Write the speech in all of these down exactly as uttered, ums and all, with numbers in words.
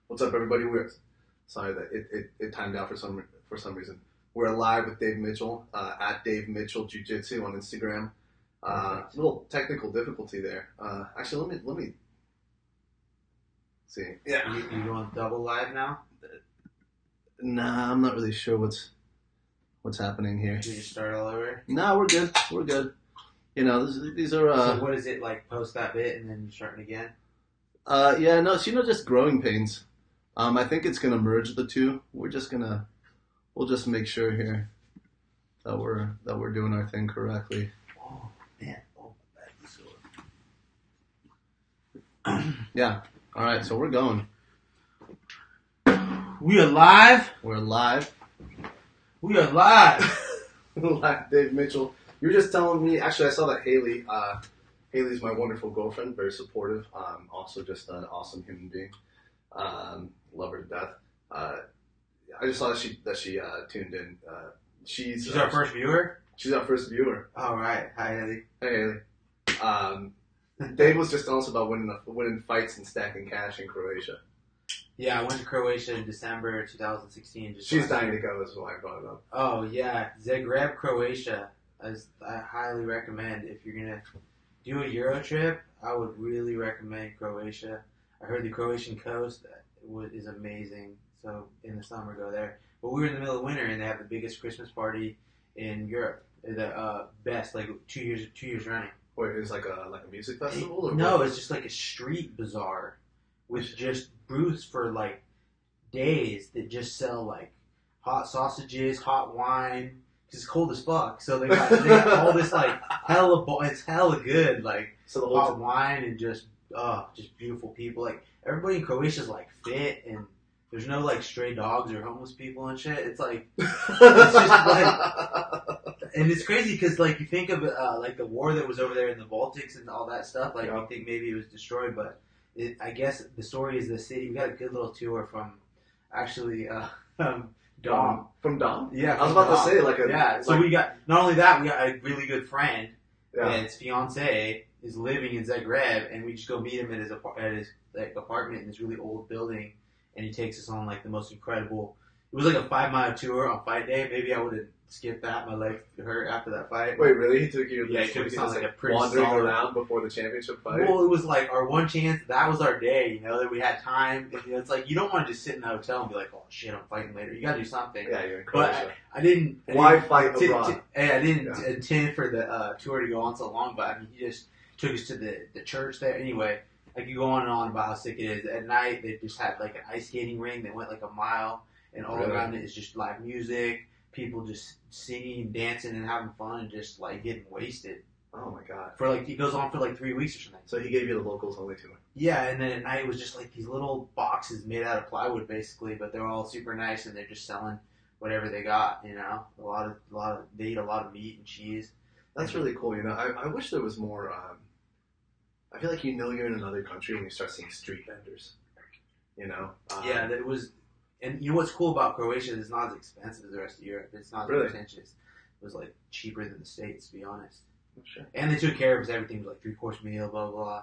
What's up, everybody? We're sorry that it, it, it timed out for some for some reason. We're live with Dave Mitchell uh, at Dave Mitchell Jiu Jitsu on Instagram. Uh, little technical difficulty there. Uh, actually, let me let me see. Yeah, you, you going double live now? Nah, I'm not really sure what's what's happening here. Did you start all over? No, we're good. We're good. You know, this, these are. Uh, so what is it like? Post that bit and then you're starting again? Uh, yeah, no, it's you know just growing pains. Um, I think it's gonna merge the two. We're just gonna, we'll just make sure here that we're that we're doing our thing correctly. Oh man, oh my back is sore. Yeah. All right, so we're going. We are live. We're live. We are live. Live, Dave Mitchell. You were just telling me. Actually, I saw that Haley. Uh, Haley's my wonderful girlfriend. Very supportive. Um, also just an awesome human being. Um, love her to death. Uh, I just saw that she that she uh, tuned in. Uh, she's She's uh, our first viewer. She's our first viewer. All right. Hi, Eddie. Hey, Haley. Um, Dave was just telling us about winning the, winning fights and stacking cash in Croatia. Yeah, I went to Croatia in December twenty sixteen. Just She's dying to go, is why I brought it up. Oh, yeah. Zagreb, Croatia. As I highly recommend if you're going to do a Euro trip, I would really recommend Croatia. I heard the Croatian coast is amazing, so in the summer go there. But we were in the middle of winter, and they have the biggest Christmas party in Europe. The uh, best, like two years two years running. Wait, it's like a like a music festival? Or No, what? it's just like a street bazaar with just booths for like days that just sell like hot sausages, hot wine. Cause it's cold as fuck, so they got, they got all this like hella. Bo- it's hella good, like So the whole hot time. wine and just oh, just beautiful people. Like everybody in Croatia is like fit, and there's no like stray dogs or homeless people and shit. It's like it's just like, and it's crazy because like you think of uh, like the war that was over there in the Baltics and all that stuff. Like Yeah. you think maybe it was destroyed, but it, I guess the story is the city. We got a good little tour from actually uh, um, Dom. From Dom? Yeah, I was from about Dom. to say, like a... Yeah, so like, we got, not only that, we got a really good friend, yeah. and his fiance is living in Zagreb, and we just go meet him at his, apar- at his like, apartment in this really old building, and he takes us on like the most incredible, it was like a five mile tour on fight day. Maybe I would have skipped that, my leg hurt after that fight. Wait, really? He took you Yeah, he took us on just, like like a pretty wandering solid- around before the championship fight? Well, it was like our one chance, that was our day, you know, that we had time. And, you know, it's like, you don't want to just sit in the hotel and be like, oh shit, I'm fighting later. You gotta do something. Yeah, you're in But Croatia. I, I didn't. I Why didn't, fight t- abroad? t- hey, I didn't Yeah. intend for the uh, tour to go on so long, but I mean, he just took us to the, the church there. Anyway, I could go on and on about how sick it is. At night, they just had like an ice skating ring that went like a mile, and all Really? around it is just live music, people just singing, dancing, and having fun, and just like getting wasted. Oh my god. For like, it goes on for like three weeks or something. So he gave you the locals only tour. Yeah, and then at night it was just like these little boxes made out of plywood, basically, but they're all super nice, and they're just selling whatever they got. You know, a lot of, a lot of, they eat a lot of meat and cheese. That's really cool. You know, I, I wish there was more. Um, I feel like you know you're in another country and you start seeing street vendors. You know. Um, Yeah, that was, and you know what's cool about Croatia is it's not as expensive as the rest of Europe. It's not as Really? pretentious. It was like cheaper than the States, to be honest. Sure. And they took care of us. Everything was like three course meal, blah blah blah.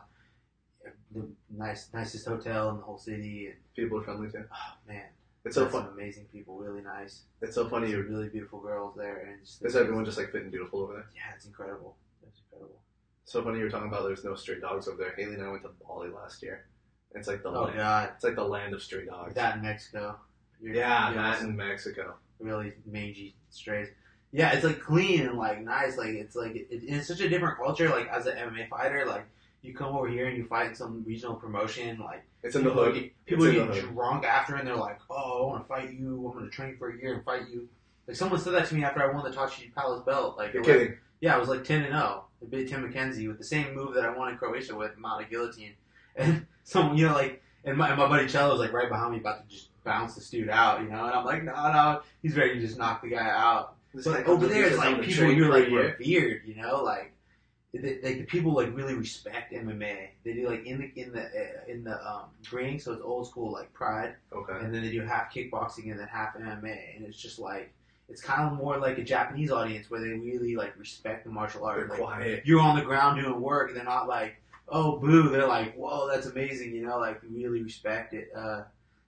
The nice, nicest hotel in the whole city. And, People are friendly too. oh man, It's so that's fun. some amazing people, really nice. It's so funny. Some You really beautiful girls there, and just, is everyone just like fit and beautiful over there? yeah, it's incredible. It's incredible. So funny you were talking about there's no stray dogs over there. Haley and I went to Bali last year. It's like the Oh land, god, it's like the land of stray dogs. that in Mexico. You're- yeah, you're that some in Mexico. really mangy strays. Yeah, it's like clean and like nice. Like it's like it, it's such a different culture. Like as an M M A fighter, like you come over here and you fight in some regional promotion. Like It's in the people hood. get, people It's in get the hood. drunk after and they're like, "Oh, I want to fight you. I'm going to train for a year and fight you." Like someone said that to me after I won the Tachi Palace belt. Like You're it was- kidding. Yeah, I was like ten and zero. I beat Tim McKenzie with the same move that I won in Croatia with, Mount a Guillotine. And someone, you know, like, and my, my buddy Cello was like right behind me, about to just bounce this dude out, you know. And I'm like, no, no, he's ready to just knock the guy out. This But guy like, comes over up there, here it's and like says, people "I'm gonna you're train like for a year." revered, you know, like. They, like the people like really respect M M A. They do like in the in the uh, in the um, ring, so it's old school like Pride, Okay. and then they do half kickboxing and then half M M A, and it's just like it's kind of more like a Japanese audience where they really like respect the martial art. They're Like, quiet. you're on the ground doing work, and they're not like, oh boo, they're like, whoa, that's amazing, you know, like really respect it. Uh,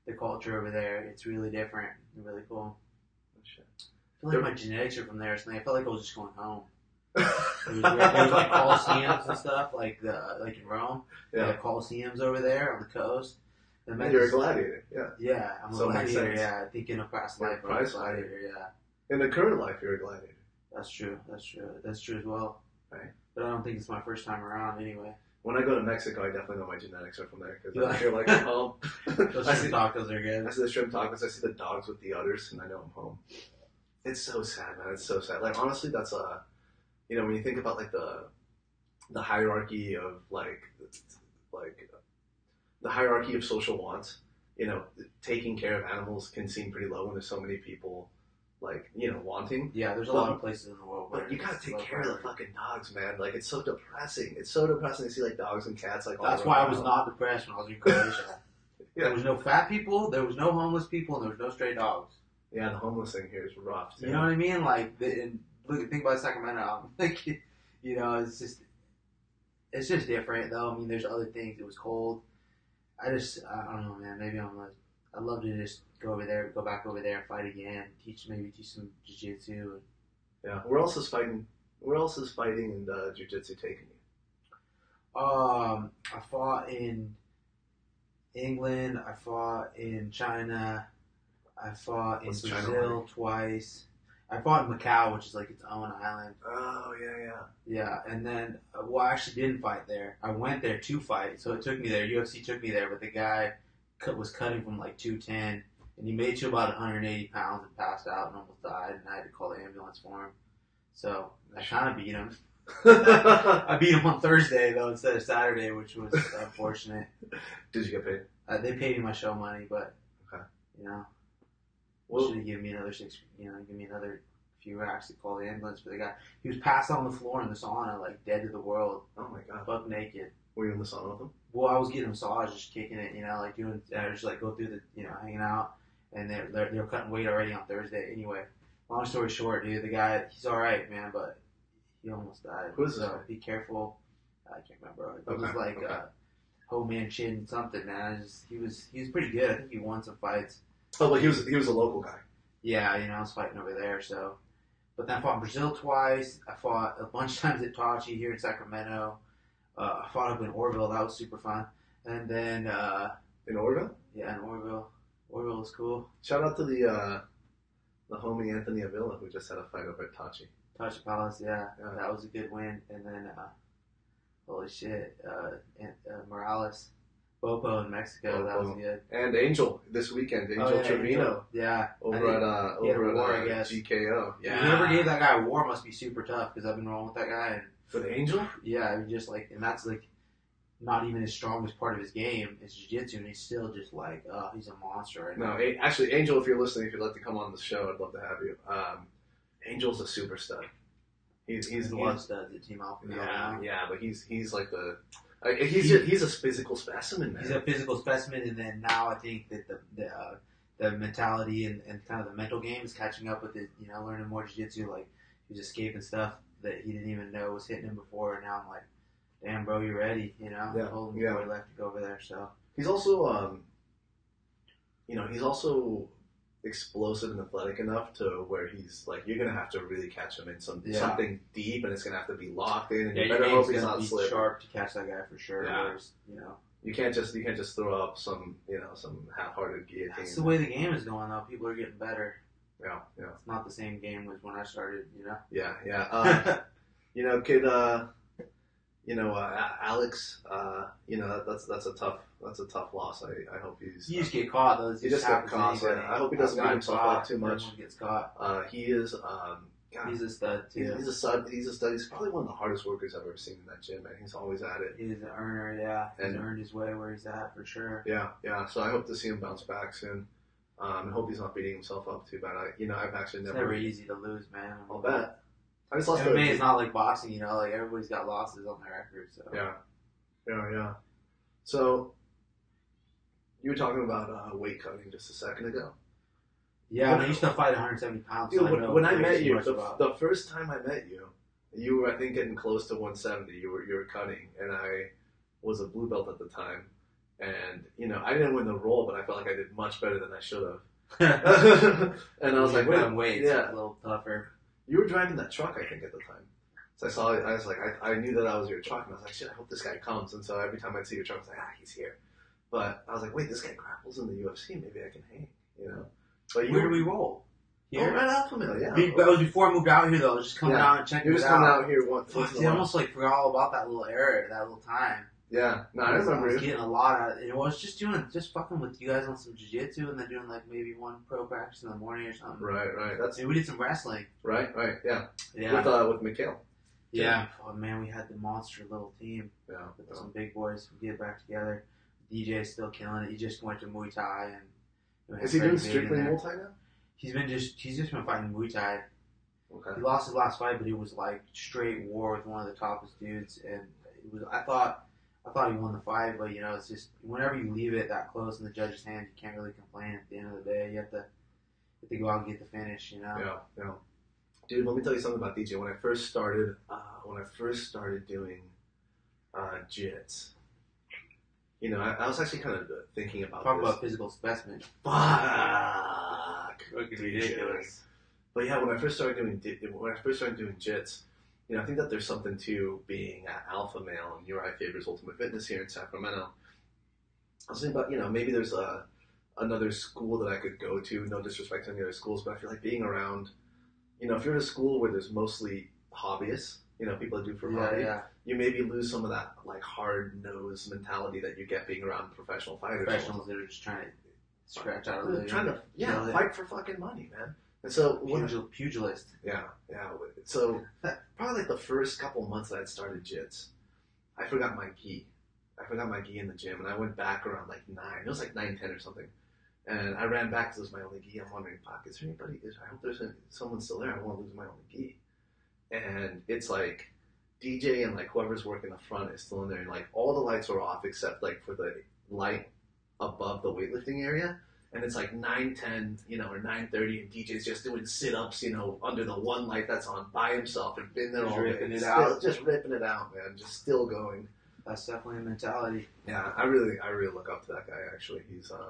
the culture over there. It's really different and really cool. Oh, shit. I feel like my genetics are from there or something. I felt like I was just going home. There was, there was like Colosseums and stuff, like the like in Rome. Yeah. They have Colosseums over there on the coast. And you're a gladiator, yeah. Yeah, I'm So a it makes gladiator, sense. yeah. I think in a past You're a life I was a prize gladiator, yeah. In the current life, you're a gladiator. That's true, that's true. That's true as well. Right. But I don't think it's my first time around anyway. When I go to Mexico, I definitely know my genetics are from there because Yeah. I feel like I'm home. Those I shrimp see, tacos are good. I see the shrimp tacos, I see the dogs with the udders, and I know I'm home. It's so sad, man. It's so sad. Like honestly, that's uh, you know, when you think about like the the hierarchy of like like the hierarchy of social wants, you know, taking care of animals can seem pretty low when there's so many people like you know wanting. Yeah, there's a But- lot of places in the world where But you gotta it's take low care of the priority. fucking dogs, man. Like it's so depressing. It's so depressing to see like dogs and cats like. all That's around why I the was house. not depressed when I was in Croatia. Yeah. There was no fat people, there was no homeless people, and there was no stray dogs. Yeah, the homeless thing here is rough. Too. You know what I mean? Like, the, and look, think about Sacramento. Like, you know, it's just, it's just different though. I mean, there's other things. It was cold. I just, I don't know, man. Maybe I'm like, I'd love to just go over there, go back over there, and fight again. Teach, maybe teach some jiu-jitsu. Yeah. Where else is fighting? Where else is fighting and uh, jiu-jitsu taking you? Um, I fought in England. I fought in China. I fought in What's China Brazil like? twice. I fought in Macau, which is like its own island. Oh yeah, yeah. Yeah, and then, uh, well, I actually didn't fight there. I went there to fight, so it took me there. U F C took me there, but the guy cut, was cutting from like two ten, and he made it to about one hundred eighty pounds and passed out and almost died, and I had to call the ambulance for him. So I kind of beat him. I beat him on Thursday, though, instead of Saturday, which was unfortunate. Did you get paid? Uh, they paid me my show money, but, Okay. you know, Well, should have given me another six, you know, give me another few racks to call the ambulance for the guy. He was passed out on the floor in the sauna, like dead to the world, oh my god. buck naked. Were you in the sauna with him? Well, I was getting a massage, just kicking it, you know, like doing, I just like go through the, you know, hanging out, and they're they're, they're cutting weight already on Thursday. Anyway, long story short, dude, the guy, he's all right, man, but he almost died. Who is this so guy? be careful. I can't remember. It Okay, was like okay. uh, Ho Man Chin something, man. I just, he was he was pretty good. I think he won some fights. Oh, but he was he was a local guy. Yeah, you know, I was fighting over there, so. But then I fought in Brazil twice. I fought a bunch of times at Tachi here in Sacramento. Uh, I fought up in Orville. That was super fun. And then, uh, In Orville? yeah, in Orville. Orville was cool. Shout out to the uh, the homie Anthony Avila who just had a fight over at Tachi. Tachi Palace, yeah, Yeah. that was a good win. And then, uh, holy shit, uh, and, uh, Morales, Bopo in Mexico. That was Bopo. good. And Angel this weekend, Angel Oh, yeah, Trevino Angel. Yeah. I over think at uh, he had a over war, at I uh, guess. G K O. Yeah. Whoever gave that guy a war must be super tough because I've been rolling with that guy. And For the Angel? yeah, I mean, just like, and that's like not even his strongest part of his game is jiu-jitsu, and he's still just like, uh, he's a monster right No, now. a- actually, Angel, if you're listening, if you'd like to come on the show, I'd love to have you. Um, Angel's a super stud. He's he's, He's a he's lot of studs at Team Alpha now. yeah, yeah, but he's he's like the uh, he's a, he's a physical specimen, man. He's a physical specimen, and then now I think that the the, uh, the mentality and, and kind of the mental game is catching up with it. You know, learning more jiu-jitsu, like he was escaping stuff that he didn't even know was hitting him before, and now I'm like, damn, bro, you ready? You know, Yeah, I told him yeah. before he left to go over there. So He's also um, you know, he's also explosive and athletic enough to where he's like you're gonna have to really catch him in some Yeah. something deep, and it's gonna have to be locked in, and yeah, you your better game's hope he's gonna not be slipping. sharp to catch that guy for sure. Yeah. Whereas, you know, You can't just you can't just throw up some you know some half-hearted guillotine. that's the way the game is going. Though people are getting better. Yeah, yeah, It's not the same game as when I started. You know. yeah, yeah. Uh, you know, kid. Uh, you know, uh, A- Alex. Uh, you know, that, that's that's a tough that's a tough loss. I, I hope he's. You just get caught, though. It He just got happens to caught, anybody. yeah. I hope he doesn't I've beat gotten himself caught. up too much. Everyone gets caught. Uh, he is. Um, God, He's a stud he's, too. he's a stud. He's a stud. He's probably one of the hardest workers I've ever seen in that gym, man. He's always at it. He's an earner, yeah. He's And- earned his way where he's at for sure. Yeah, yeah. So I hope to see him bounce back soon. Um, I hope he's not beating himself up too bad. I, you know, I've actually It's never. never easy to lose, man. I I'll mean, bet. I just lost. M M A the- is not like boxing, you know. Like everybody's got losses on their record. So Yeah, yeah, yeah. So you were talking about uh, weight cutting just a second ago. yeah. I, mean, I used to fight one hundred seventy pounds. Dude, so I when, know when I way met too you, much the, about- the first time I met you, you were I think getting close to one seventy. You were you were cutting, and I was a blue belt at the time, And, you know, I didn't win the role, but I felt like I did much better than I should have. And I was like, wait, weight, yeah. a little tougher. You were driving that truck, I think, at the time. So I saw it, I was like, I, I knew that that was your truck, and I was like, shit, I hope this guy comes. And so every time I'd see your truck, I was like, ah, he's here. But I was like, wait, this guy grapples in the U F C, maybe I can hang, you know? But you Where were, do we roll? Here? Oh, right Alpha Mill, yeah. Be- That was before I moved out here, though. I was just coming Yeah. out and checking You're it just out. coming out here once. Fuck, once in dude, a I while. almost like forgot all about that little era, that little time. Yeah, no, I I was, I remember was it. getting a lot out of it. I was just doing, just fucking with you guys on some jiu-jitsu and then doing like maybe one pro practice in the morning or something. Right, right. That's Maybe we did some wrestling. right, right. Yeah, Yeah. with uh, with Mikhail. Yeah. Oh man, we had the monster little team Yeah. with some big boys. We get back together. D J's still killing it. He just went to Muay Thai and. you know, Is he Freddie doing Big strictly in there. multi now? He's been just he's just been fighting Muay Thai. Okay. He lost his last fight, but it was like straight war with one of the toppest dudes, and it was. I thought, I thought he won the fight, but you know, it's just whenever you leave it that close in the judge's hands, you can't really complain. At the end of the day, you have to, you have to go out and get the finish. You know. Yeah, yeah. Dude, let me tell you something about D J. When I first started, uh, when I first started doing uh, jits, you know, I, I was actually kind of thinking about Talk this. about physical specimen. Fuck. Fucking Dude. ridiculous. But yeah, when I first started doing di- when I first started doing jits, you know, I think that there's something to being at Alpha Male and Uri Faber's Ultimate Fitness here in Sacramento. I was thinking about, you know, maybe there's a another school that I could go to. No disrespect to any other schools, but I feel like being around, you know, if you're in a school where there's mostly hobbyists, you know, people that do for Yeah, hobby, yeah. you maybe lose some of that like hard nosed mentality that you get being around professional fighters. Professionals that are just trying to scratch out a They're living. trying to yeah kill it. fight for fucking money, man. And so when Pugil, pugilist. yeah, yeah. So probably like the first couple of months that I'd started jits, I forgot my gi. I forgot my gi in the gym, and I went back around like nine. It was like nine ten or something, and I ran back because it was my only gi. I'm wondering, fuck, is there anybody? Is, I hope there's any, someone still there. I don't want to lose my only gi. And it's like D J and like whoever's working the front is still in there, and like all the lights are off except like for the light above the weightlifting area. And it's like nine ten, you know, or nine thirty, and D J's just doing sit-ups, you know, under the one light that's on by himself and been there Just all day. ripping it Still- out. Just ripping it out, man. Just still going. That's definitely a mentality. Yeah, I really, I really look up to that guy, actually. He's, um,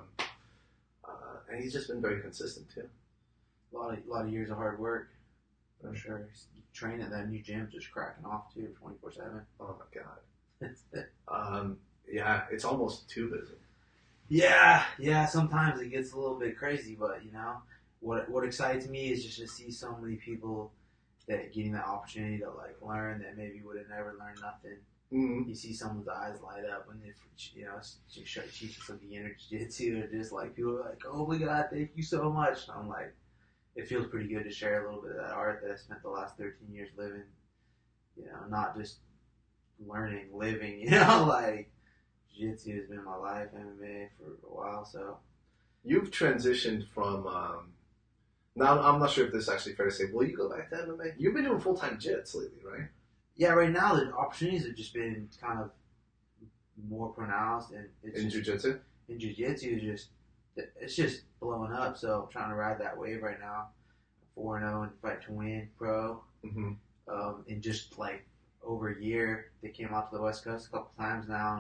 uh, and he's just been very consistent, too. A lot of, a lot of years of hard work. For sure. Training at that new gym, just cracking off, too, twenty-four seven. Oh, my God. Um, yeah, it's almost too busy. Yeah, yeah. Sometimes it gets a little bit crazy, but you know, what what excites me is just to see so many people that getting that opportunity to like learn that maybe would have never learned nothing. Mm-hmm. You see someone's eyes light up when they, you know, teaching some beginner jiu-jitsu, and just like people are like, "Oh my God, thank you so much." And I'm like, it feels pretty good to share a little bit of that art that I spent the last thirteen years living. You know, not just learning, living. You know, like. Jiu-jitsu has been my life, M M A for a while, so. You've transitioned from, um, now I'm not sure if this is actually fair to say, will you go back to M M A? You've been doing full-time jits lately, right? Yeah, right now the opportunities have just been kind of more pronounced, and it's In just, jiu-jitsu? in jiu-jitsu, just, it's just blowing up, so I'm trying to ride that wave right now. four and oh and fight to win pro. Mm-hmm. Um, in just like over a year, they came out to the West Coast a couple times now.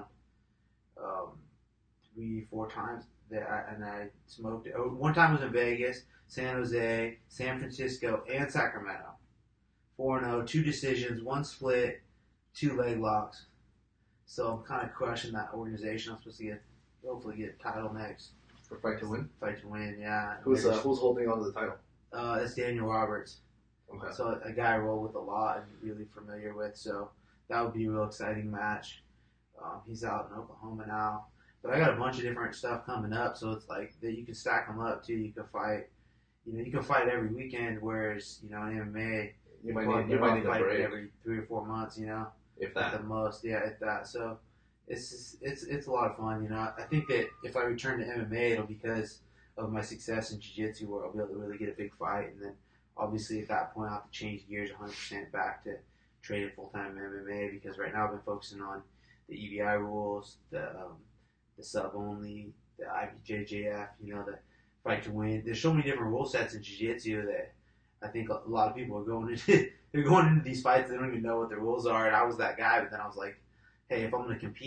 Um, three, four times that I, and I smoked it. Oh, one time was in Vegas, San Jose, San Francisco, and Sacramento. four and oh, two decisions, one split, two leg locks. So I'm kind of crushing that organization. I'm supposed to get, hopefully get a title next. For Fight to Win? Fight to Win, yeah. Who's uh, who's holding on to the title? Uh, it's Daniel Roberts. Okay. So a guy I roll with a lot and really familiar with. So that would be a real exciting match. Um, he's out in Oklahoma now, but I got a bunch of different stuff coming up, so it's like that you can stack them up too. You can fight, you know, you can fight every weekend, whereas you know in M M A You might well, need you might need a fight break every three or four months, you know, if at that. the most, yeah, at that. So it's just, it's it's a lot of fun, you know. I think that if I return to M M A, it'll be because of my success in jiu-jitsu, where I'll be able to really get a big fight, and then obviously at that point I'll have to change gears one hundred percent back to training full time in M M A, because right now I've been focusing on the E B I rules, the um, the sub only, the I B J J F, you know, the fight to win. There's so many different rule sets in jiu-jitsu that I think a lot of people are going into. They're going into these fights, they don't even know what the rules are. And I was that guy, but then I was like, hey, if I'm going to compete,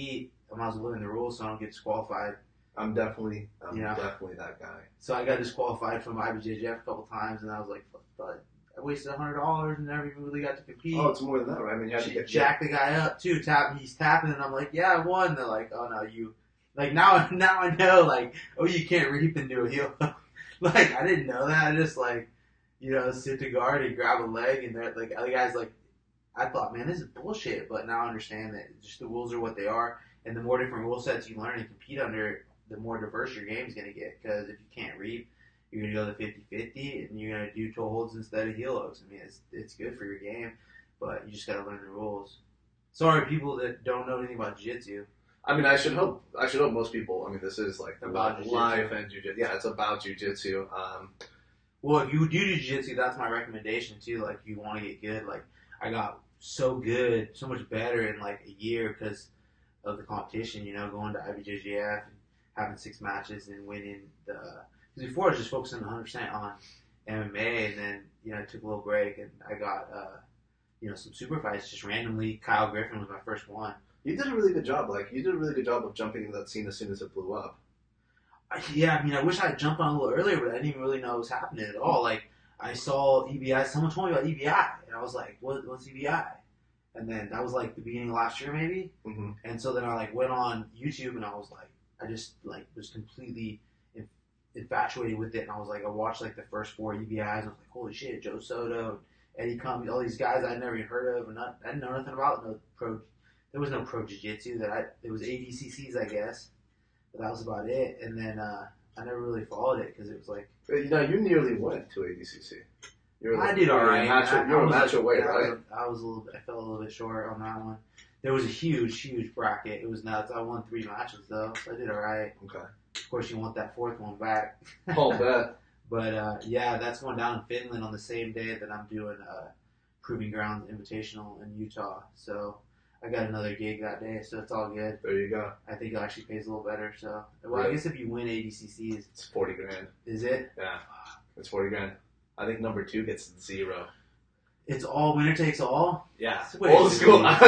I might as well learn the rules so I don't get disqualified. I'm definitely, I'm Yeah. definitely that guy. So I got disqualified from I B J J F a couple times, and I was like, but I wasted a hundred dollars and never even really got to compete. Oh, it's more than that, right? I mean, you have to J- get jack the guy up too. Tap, he's tapping, and I'm like, yeah, I won. They're like, oh no, you. Like now, now I know. Like, oh, you can't reap and do a heel. Like I didn't know that. I just like, you know, sit to guard and grab a leg, and they're like, other guys like, I thought, man, this is bullshit. But now I understand that just the rules are what they are, and the more different rule sets you learn and compete under, the more diverse your game's gonna get. Because if you can't reap, you're going to go the fifty-fifty, and you're going to do toe holds instead of heel hooks. I mean, it's it's good for your game, but you just got to learn the rules. Sorry, people that don't know anything about jiu-jitsu. I mean, I should hope. I should hope most people. I mean, this is like About jiu-jitsu. life and jiu-jitsu. Yeah, it's about jiu-jitsu. Um, Well, if you do jiu-jitsu, that's my recommendation, too. Like, you want to get good. Like, I got so good, so much better in, like, a year because of the competition, you know, going to I B J J F and having six matches and winning the... Because before I was just focusing one hundred percent on M M A, and then, you know, I took a little break, and I got, uh, you know, some super fights just randomly. Kyle Griffin was my first one. you did a really good job. Like, you did a really good job of jumping into that scene as soon as it blew up. I, yeah, I mean, I wish I had jumped on a little earlier, but I didn't even really know what was happening at all. Like, I saw E B I. Someone told me about E B I, and I was like, what, what's E B I? And then that was, like, the beginning of last year, maybe. Mm-hmm. And so then I, like, went on YouTube, and I was like, I just, like, was completely infatuated with it, and I was like, I watched like the first four E B Is, and I was like, holy shit, Joe Soto, Eddie Cummings, all these guys I'd never even heard of, and not, I didn't know nothing about. No pro, there was no pro jiu-jitsu. That I, it was A D C Cs, I guess, but that was about it. And then uh, I never really followed it because it was like, You know, you nearly went to A D C C. You're I did all right. Macho, I, you're I a was macho like, weight, I right? was, I was a little bit, I fell a little bit short on that one. There was a huge, huge bracket. It was nuts. I won three matches though, so I did all right. Okay. Of course, you want that fourth one back. I'll bet. But uh, yeah, that's going down in Finland on the same day that I'm doing uh, Proving Grounds Invitational in Utah. So I got another gig that day, so it's all good. There you go. I think it actually pays a little better. So, well, I guess if you win A D C Cs, It's forty grand. is it? Yeah, it's forty grand. I think number two gets zero. It's all winner takes all. Yeah, Wait, old school. that's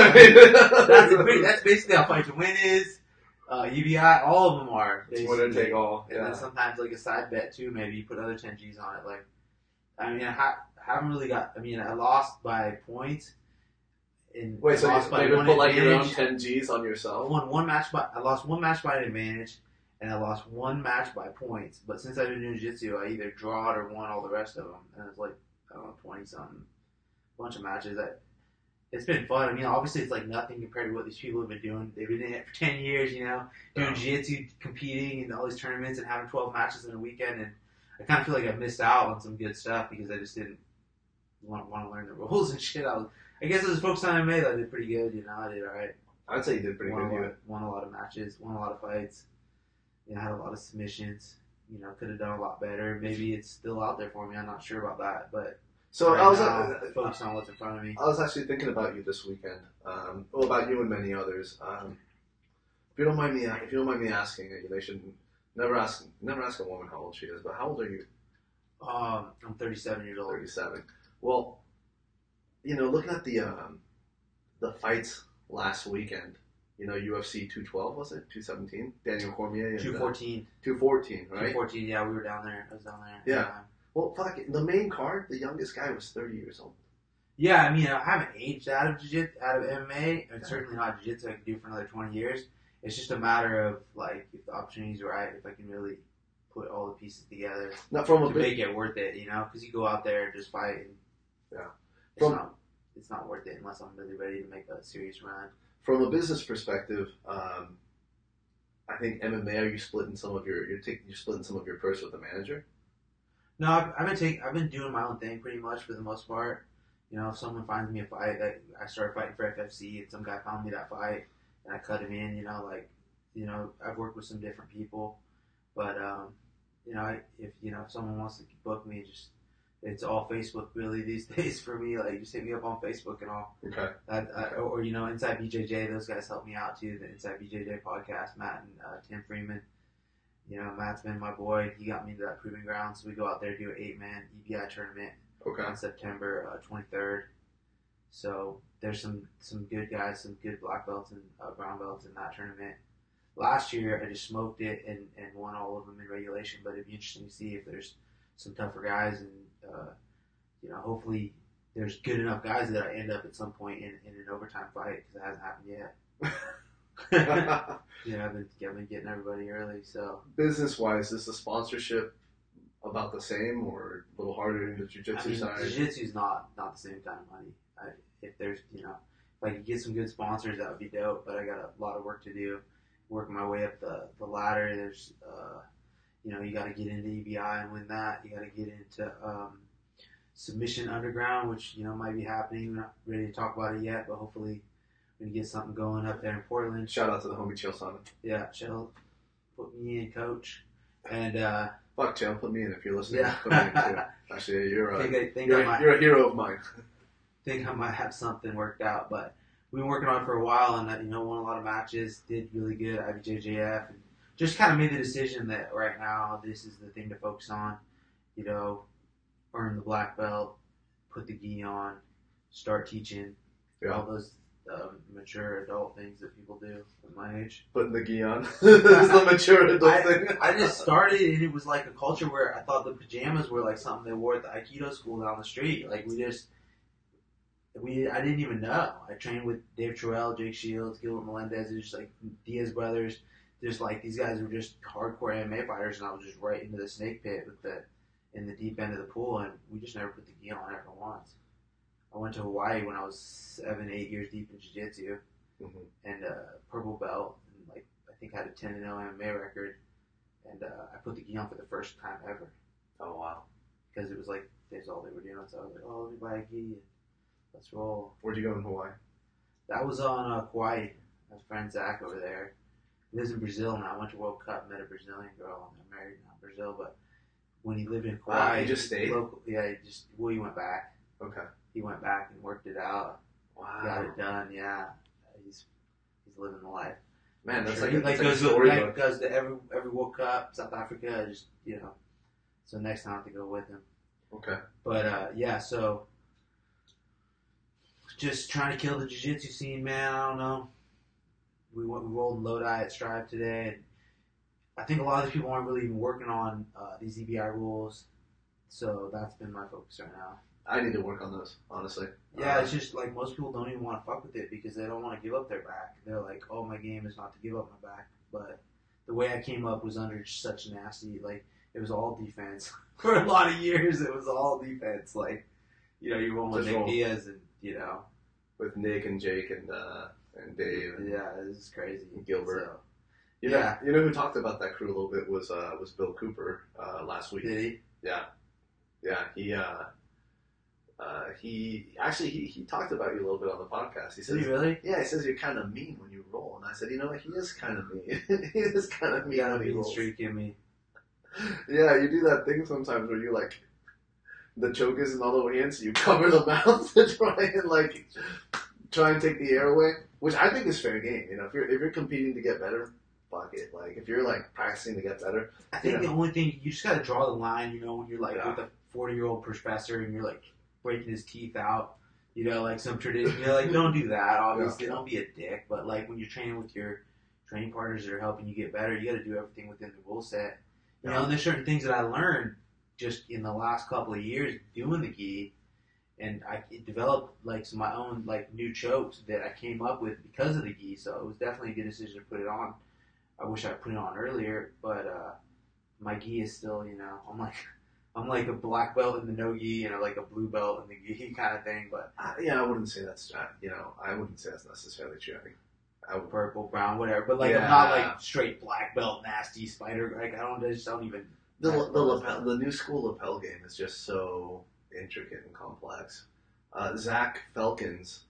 that's basically how fight to win is. Uh, U B I, all of them are. It's winner basically. take all. And Yeah. then sometimes like a side bet too. Maybe you put other ten G's on it. Like, I mean, I ha- haven't really got. I mean, I lost by points. In, Wait, I so lost you by maybe one put like your own advantage. ten G's on I yourself? won one match by. I lost one match by an advantage, and I lost one match by points. But since I've been doing jiu-jitsu, I either drawed or won all the rest of them, and it's like I don't know, twenty something, bunch of matches. That it's been fun. I mean, obviously, it's like nothing compared to what these people have been doing. They've been in it for ten years, you know, doing Yeah. jiu-jitsu, competing in all these tournaments, and having twelve matches in a weekend. And I kind of feel like I missed out on some good stuff because I just didn't want, want to learn the rules and shit. I was, I guess, I was focused on M M A. That I did pretty good, you know. I did all right. I'd say you did pretty won good. A lot, You won a lot of matches, won a lot of fights. You know, had a lot of submissions. You know, could have done a lot better. Maybe it's still out there for me. I'm not sure about that, but So right I was. now, Uh, focused on what's in front of me. I was actually thinking about you this weekend. Um, well, about you and many others. Um, if you don't mind me, if you don't mind me asking, you know, you should never ask, never ask a woman how old she is. But how old are you? Um, I'm thirty-seven years old. Thirty-seven. Well, you know, looking at the um, the fights last weekend, you know, U F C two twelve was it? two seventeen? Daniel Cormier and two fourteen. Uh, two fourteen, two right? fourteen, yeah, we were down there. I was down there. Yeah. Well, fuck it. The main card, the youngest guy was thirty years old. Yeah, I mean, I haven't aged out of jiu-jitsu, out of M M A, and certainly not jiu-jitsu I can do for another twenty years. It's just a matter of, like, if the opportunity's right, if I can really put all the pieces together Not from a to big, make it worth it, you know? Because you go out there and just fight, and Yeah. it's, From- not, it's not worth it unless I'm really ready to make a serious run. from a business perspective. Um, I think M M A. Are you splitting some of your you're taking you're splitting some of your purse with the manager? No, I've, I've been taking, I've been doing my own thing pretty much for the most part. You know, if someone finds me a fight, that I started fighting for F F C, and some guy found me that fight, and I cut him in. You know, like, you know, I've worked with some different people, but um, you know, I, if you know, if someone wants to book me, just it's all Facebook really these days for me. Like, just hit me up on Facebook and all. Okay. That, I, or, or you know, Inside B J J, those guys help me out too. The Inside B J J podcast, Matt and uh, Tim Freeman. You know, Matt's been my boy. He got me to that Proving Ground, so we go out there do an eight-man E B I tournament Okay. on September uh, twenty-third. So there's some some good guys, some good black belts and uh, brown belts in that tournament. last year I just smoked it and, and won all of them in regulation. But it'd be interesting to see if there's some tougher guys, and uh, you know, hopefully there's good enough guys that I end up at some point in, in an overtime fight, because it hasn't happened yet. You know, I've been, I've been getting everybody early. So business wise, is the sponsorship about the same or a little harder in the jiu-jitsu I mean, side? jiu-jitsu is not not the same kind of money. I, if there's, you know, if I could get some good sponsors, that would be dope. But I got a lot of work to do, working my way up the, the ladder. There's, uh, you know, you got to get into E B I and win that. You got to get into um, Submission Underground, which, you know, might be happening. We're not ready to talk about it yet, but hopefully we're gonna get something going up there in Portland. Shout out to the homie Chael Sonnen. Yeah, Chael, put me in, coach. And uh, fuck Chael, put me in if you're listening. yeah. Put me in too. Actually, you're, I uh, think I, think you're, I might, you're a hero of mine. think I might have something worked out. But we've been working on it for a while, and you know, won a lot of matches, did really good at I B J J F, and just kind of made the decision that right now this is the thing to focus on. You know, earn the black belt, put the gi on, start teaching, Yeah. all those um, mature adult things that people do at my age. Putting the gi on. This is the mature adult I, thing. I just started, and it was like a culture where I thought the pajamas were like something they wore at the Aikido school down the street. Like we just, we I didn't even know. I trained with Dave Terrell, Jake Shields, Gilbert Melendez, it was just like Diaz brothers. Just like these guys were just hardcore M M A fighters, and I was just right into the snake pit with the in the deep end of the pool, and we just never put the gi on ever once. I went to Hawaii when I was seven, eight years deep in jiu-jitsu, Mm-hmm. and uh, purple belt, and like I think I had a ten and oh M M A record, and uh, I put the gi on for the first time ever, Oh, wow. because it was like that's all they were doing. So I was like, oh, let me buy a gi, and let's roll. Where'd you go in Hawaii? That was on uh, Kauai. My friend Zach over there. He lives in Brazil now. I went to World Cup, met a Brazilian girl, and I'm married now in Brazil. But when he lived in Kauai, Ah, he just stayed? Local, yeah, he just well, he went back. Okay. He went back and worked it out, Wow. got it done. Yeah, he's he's living the life. Man, that's Sure, like, he a, like that's like a goes to storybook. like, goes to every every World Cup, South Africa. Just you know, so next time I have to go with him. Okay. But uh, yeah, so just trying to kill the jiu-jitsu scene, man. I don't know. We went, we rolled Lodi at Strive today, and I think a lot of these people aren't really even working on uh, these E B I rules. So that's been my focus right now. I need to work on those, honestly. Yeah, Uh, it's just like most people don't even want to fuck with it because they don't want to give up their back. They're like, oh, my game is not to give up my back. But the way I came up was under such nasty, like, it was all defense. For a lot of years, it was all defense. Like, you know, you roll with Just Nick roll. Diaz and, you know, with Nick and Jake and uh, and Dave and yeah, this is crazy. Gilbert. So, You know, Yeah. you know who talked about that crew a little bit was uh, was Bill Cooper uh, last week. did he? Yeah, yeah. He uh, uh, he actually he, he talked about you a little bit on the podcast. He says, Did he really? yeah, he says you're kind of mean when you roll, and I said, you know what, he is kind of mean. he is kind of mean You got a when he mean rolls. streak in me. Yeah, you do that thing sometimes where you like the choke isn't all the way in, so you cover the mouth to try and like try and take the air away, which I think is fair game. You know, if you're if you're competing to get better, fuck it. Like if you're like practicing to get better, I think Yeah. the only thing, you just got to draw the line, you know, when you're like Yeah. with a forty-year-old professor and you're like breaking his teeth out, you know, like some tradition. You're like, don't do that, obviously. Don't be a dick. But like when you're training with your training partners that are helping you get better, you got to do everything within the rule set. You know, Yeah. and there's certain things that I learned just in the last couple of years doing the gi, and I developed like some of my own like new chokes that I came up with because of the gi. So it was definitely a good decision to put it on. I wish I put it on earlier, but uh, my gi is still, you know, I'm like I'm like a black belt in the no gi and like a blue belt in the gi kind of thing. But I, yeah, I wouldn't say that's uh, you know I wouldn't say that's necessarily true. I think I would, purple, brown, whatever. But like I'm Yeah. not like straight black belt, nasty spider. Like I don't, I just don't even. the that's the, what lapel, the new school lapel game is just so intricate and complex. Uh, Zach Felkins,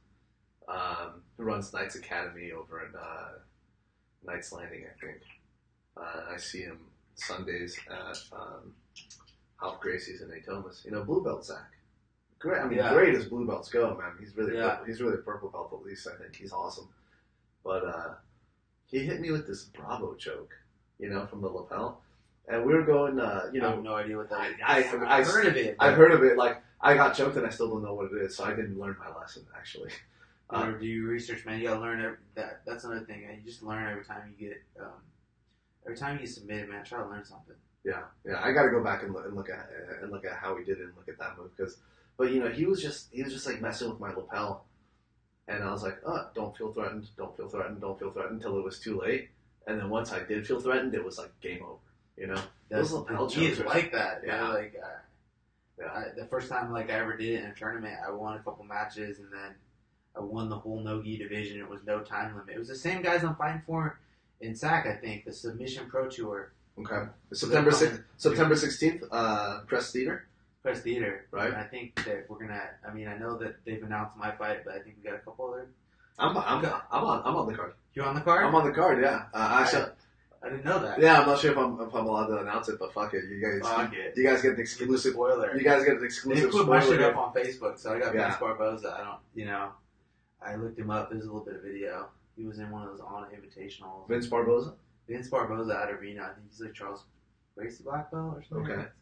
um, who runs Knights Academy over in uh, Knights Landing, I think. Uh, I see him Sundays at um, Half Gracie's in Natomas. You know, blue belt Zach. Great. I mean, Yeah. great as blue belts go, man. He's really Yeah. he's really a purple belt at least. I think he's awesome. But uh, he hit me with this Bravo choke, you know, from the lapel, and we were going, uh, you I know, have no idea what that is. I- I've I- heard of it. I've but- heard of it. Like I got choked and I still don't know what it is, so I didn't learn my lesson actually. Uh, Or do you research, man? You gotta learn every, that. That's another thing. Man. You just learn every time you get, um, every time you submit, man. Try to learn something. Yeah, yeah. I got to go back and look, and look at and look at how he did it and look at that move because, but you know, he was just he was just like messing with my lapel, and I was like, oh, don't feel threatened, don't feel threatened, don't feel threatened until it was too late, and then once I did feel threatened, it was like game over. You know, That's, those lapel he is chokes are- like that. Yeah, Yeah. like uh, Yeah. I, the first time like I ever did it in a tournament, I won a couple matches and then I won the whole no-gi division. It was no time limit. It was the same guys I'm fighting for in S A C, I think, the Submission Pro Tour. Okay, September sixth, September sixteenth, uh, Press Theater, Press Theater. right? And I think that we're gonna. I mean, I know that they've announced my fight, but I think we got a couple other. I'm I'm I'm on I'm on the card. You on the card? I'm on the card. Yeah, uh, actually, I didn't know that. yeah. I'm not sure if I'm if I'm allowed to announce it, but fuck it, you guys, Fuck it. you guys get an Get the exclusive. spoiler. You guys get an They exclusive. put my spoiler shit here. up on Facebook, so I got Yeah. Vince Barboza. I don't, you know, I looked him up. There's a little bit of video. He was in one of those on invitationals. Vince Barboza. Vince Barboza out of Reno. I think he's like Charles Gracie black belt or something. Okay.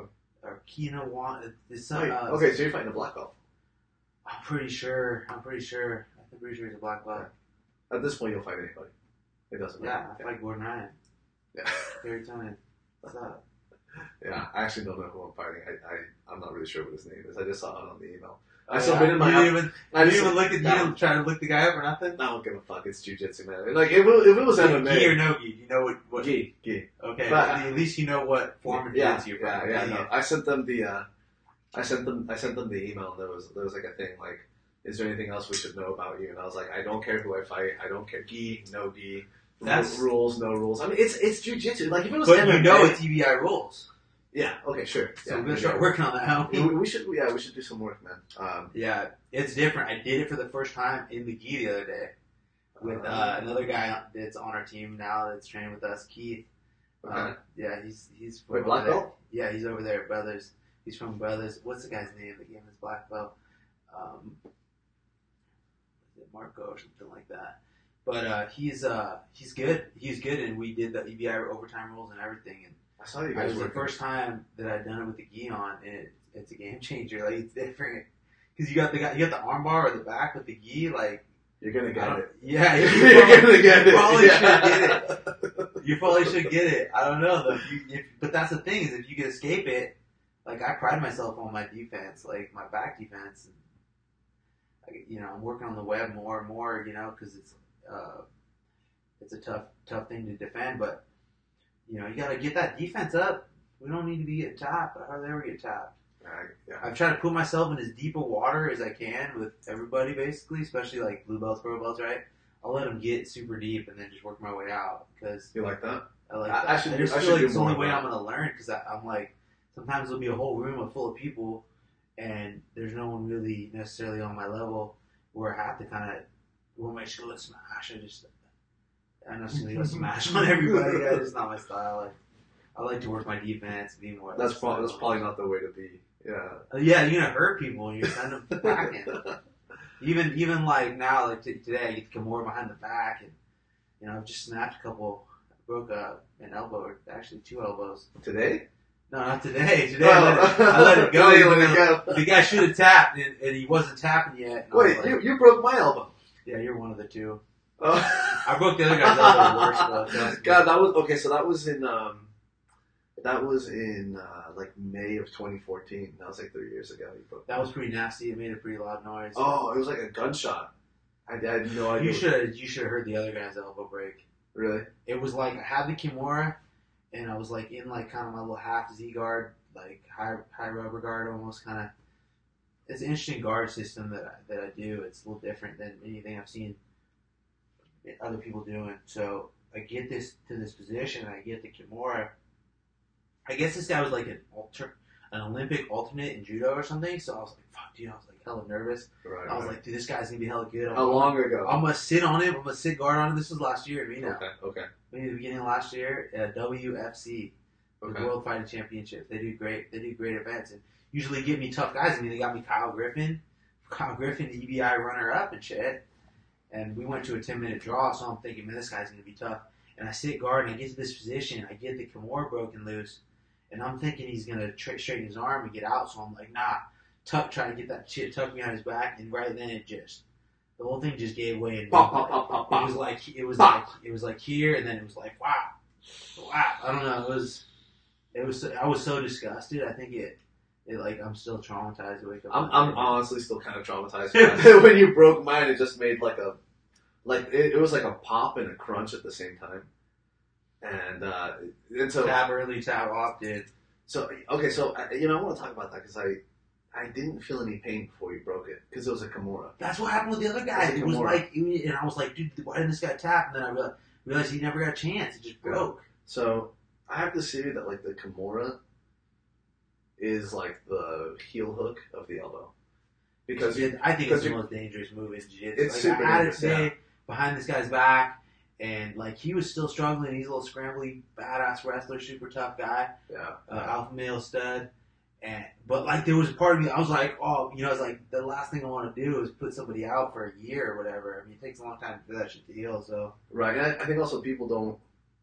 Or Kino Wan. It's some, Wait, uh, okay, so you're fighting a black belt. I'm pretty sure. I'm pretty sure. I'm pretty sure he's a black belt. At this point, you'll fight anybody. It doesn't Yeah, matter. I fight Gordon Ryan. Yeah. Gary Tony. What's up? Yeah, I actually don't know who I'm fighting. I, I, I'm not really sure what his name is. I just saw it on the email. Oh, I yeah? submitted my. You didn't even, I you just, didn't even look at. You no. didn't try to look the guy up or nothing. I don't give a fuck. It's jujitsu, man. Like, if it, if it was M M A. Gi or no gi? You know what? what Gi, gi. Okay, But- at least you know what form of Yeah, jiu-jitsu you're yeah, fighting. yeah. No, I sent them the. Uh, I sent them. I sent them the email. There was there was like a thing like, is there anything else we should know about you? And I was like, I don't care who I fight. I don't care. Gi, no gi. That's- rules, no rules. I mean, it's it's jujitsu. Like if it was But M M A, you know it's E B I rules. Yeah. Okay. Sure. So yeah, we're gonna yeah. start working on that. huh? We, we should. Yeah, we should do some work, man. Um, Yeah, it's different. I did it for the first time in the gi the other day with uh, another guy that's on our team now that's training with us, Keith. okay. Uh, yeah, he's he's from Wait, over black there. belt? Yeah, he's over there at Brothers. He's from Brothers. What's the guy's name that gave him his black belt? Um, is it Marco or something like that? But uh, he's uh, he's good. He's good, and we did the E B I overtime rules and everything. And I saw you it guys was the working. first time that I'd done it with the gi on, and it, it's a game changer. Like it's different because you got the guy, you got the armbar or the back with the gi. Like You're gonna I get don't- it. yeah, you You're probably, gonna get you it. probably Yeah. should get it. You probably should get it. I don't know though. If you, if, but that's the thing is if you can escape it, like I pride myself on my defense, like my back defense. And, like, you know, I'm working on the web more and more. You know, because it's uh, it's a tough tough thing to defend. But you know, you got to get that defense up. We don't need to be getting tapped. I hardly ever get tapped. Alright, yeah. I've tried to put myself in as deep a water as I can with everybody, basically, especially like blue belts, pro belts, right? I'll let them get super deep and then just work my way out because You like that? I like I- that. I should do- just I feel should like do it's the only more way of I'm that. going to learn because I'm like, sometimes there'll be a whole room full of people and there's no one really necessarily on my level where I have to kind of, well, make sure let's smash. I just, I don't necessarily go smash on everybody. That's just not my style. Like, I like to work my defense, be more. That's probably that's probably not the way to be. Yeah. Uh, yeah, you're gonna hurt people and you're sending them packing. Even even like now, like t- today, I get to come more behind the back, and you know, I've just snapped a couple, broke a, an elbow, or actually two elbows. Today? No, not today. Today I, let it, I let it go. Today you even let it though go. The guy should have tapped, and, and he wasn't tapping yet. and I was Wait, like, you, you broke my elbow. yeah, you're one of the two. Oh. I broke the other guy's elbow worse, though. trust me. God, that was okay. So that was in um, that was in uh, like May of twenty fourteen. That was like three years ago. You broke. That was pretty nasty. It made a pretty loud noise. Oh, it was like a gunshot. I, I had no idea. you should have you should have heard the other guy's elbow break. Really? It was like I had the Kimura, and I was like in like kind of my little half Z guard, like high high rubber guard almost kind of. It's an interesting guard system that I, that I do. It's a little different than anything I've seen other people doing. So I get this to this position, and I get the Kimura. I guess this guy was like an alter, an Olympic alternate in judo or something. So I was like, "Fuck, dude!" I was like hella nervous. Right. I was right. like, "Dude, this guy's gonna be hella good." I'm, How long ago? I'm gonna sit on him. I'm gonna sit guard on him. This was last year, me now. Okay. Okay. Maybe the beginning of last year, uh, W F C, the Okay. World Fighting Championship. They do great. They do great events, and usually give me tough guys. I mean, they got me Kyle Griffin, Kyle Griffin, E B I runner up and shit. And we went to a ten minute draw, so I'm thinking, man, this guy's gonna be tough. And I sit guard, and I get to this position, and I get the Kimura broken loose, and I'm thinking he's gonna tra- straighten his arm and get out. So I'm like, nah, tuck, try to get that shit tucked behind his back, and right then it just the whole thing just gave way. And Pop, pop, pop, pop, it pop. was like it was Pop. like it was like here, and then it was like wow, wow. I don't know. It was it was. I was so disgusted. I think it. It, like I'm still traumatized to wake up. I'm, I'm honestly still kind of traumatized. When you broke mine, it just made like a, like it, it was like a pop and a crunch at the same time, and uh, and so tap early, tap off, dude. so okay, so I, you know I want to talk about that because I I didn't feel any pain before you broke it because it was a Kimura. That's what happened with the other guy. It was a It was Kimura. like, and I was like, dude, why didn't this guy tap? And then I realized, realized he never got a chance. It just broke. So I have this theory that like the Kimura is like the heel hook of the elbow because Dude, I think it's because the you- most dangerous move in jiu-jitsu. It's Like, super I had it dangerous, today yeah. behind this guy's back, and like he was still struggling. He's a little scrambly, badass wrestler, super tough guy, yeah. uh, alpha male stud. And but like there was a part of me, I was like, oh, you know, I was like, the last thing I want to do is put somebody out for a year or whatever. I mean, it takes a long time for that shit to heal. So Right, and I, I think also people don't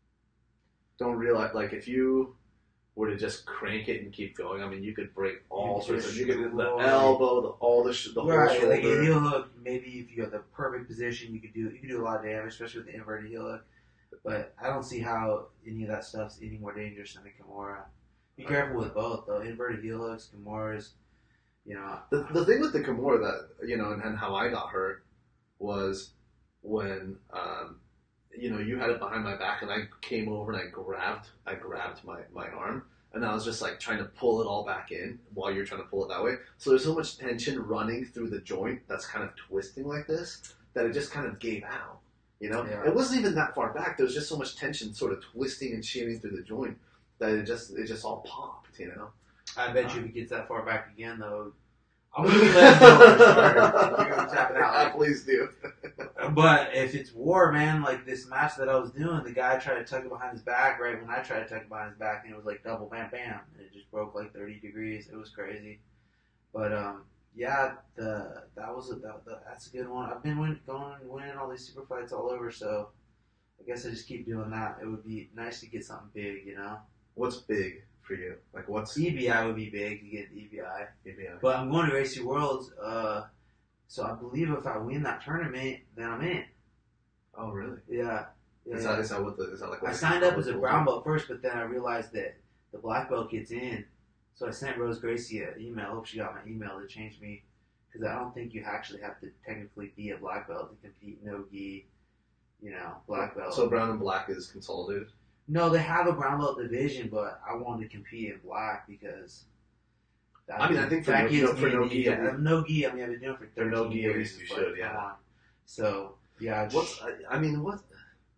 don't realize like if you were to just crank it and keep going, I mean, you could break all You could sorts of. You could the destroy- elbow, the all the sh- the whole right, shoulder. like a heel hook, maybe if you have the perfect position, you could do you could do a lot of damage, especially with the inverted heel hook. But I don't see how any of that stuff's any more dangerous than a Kimura. Be careful with both though. Inverted heel hooks, Kimuras, you know. The, the thing with the Kimura that, you know, and, and how I got hurt was when, um, you know, you had it behind my back and I came over and I grabbed, I grabbed my, my arm and I was just like trying to pull it all back in while you're trying to pull it that way. So there's so much tension running through the joint that's kind of twisting like this that it just kind of gave out, you know? Yeah. It wasn't even that far back. There was just so much tension sort of twisting and shearing through the joint that it just, it just all popped, you know? I bet you if it gets that far back again though, I'm gonna be letting go for starter. You're gonna be tapping out. Yeah, please do. But if it's war, man, like this match that I was doing, the guy tried to tuck it behind his back right when I tried to tuck it behind his back, and it was like double bam bam, and it just broke like thirty degrees. It was crazy. But um, yeah, the that was a that, that, that's a good one. I've been win, going and winning all these super fights all over, so I guess I just keep doing that. It would be nice to get something big, you know. What's big for you? Like what's E B I would be big to get E B I. yeah. But I'm going to Race to Worlds, uh, so I believe if I win that tournament, then I'm in. Oh really? Yeah. yeah Is yeah. that is that what the is that like? What I the signed up as a college brown will belt first, but then I realized that the black belt gets in. So I sent Rose Gracie an email. I hope she got my email to change me, because I don't think you actually have to technically be a black belt to compete no gi, you know, black do? belt. So brown and black is consolidated. No, they have a brown belt division, but I wanted to compete in black because. That I mean, I think for that no- gives no- for me no an gi, edge. I mean- Uh, no gi. I mean, I've been doing it for For thirteen no gi, at years. least you It's like, should, yeah. come on. So yeah, I just, What's I, I mean what?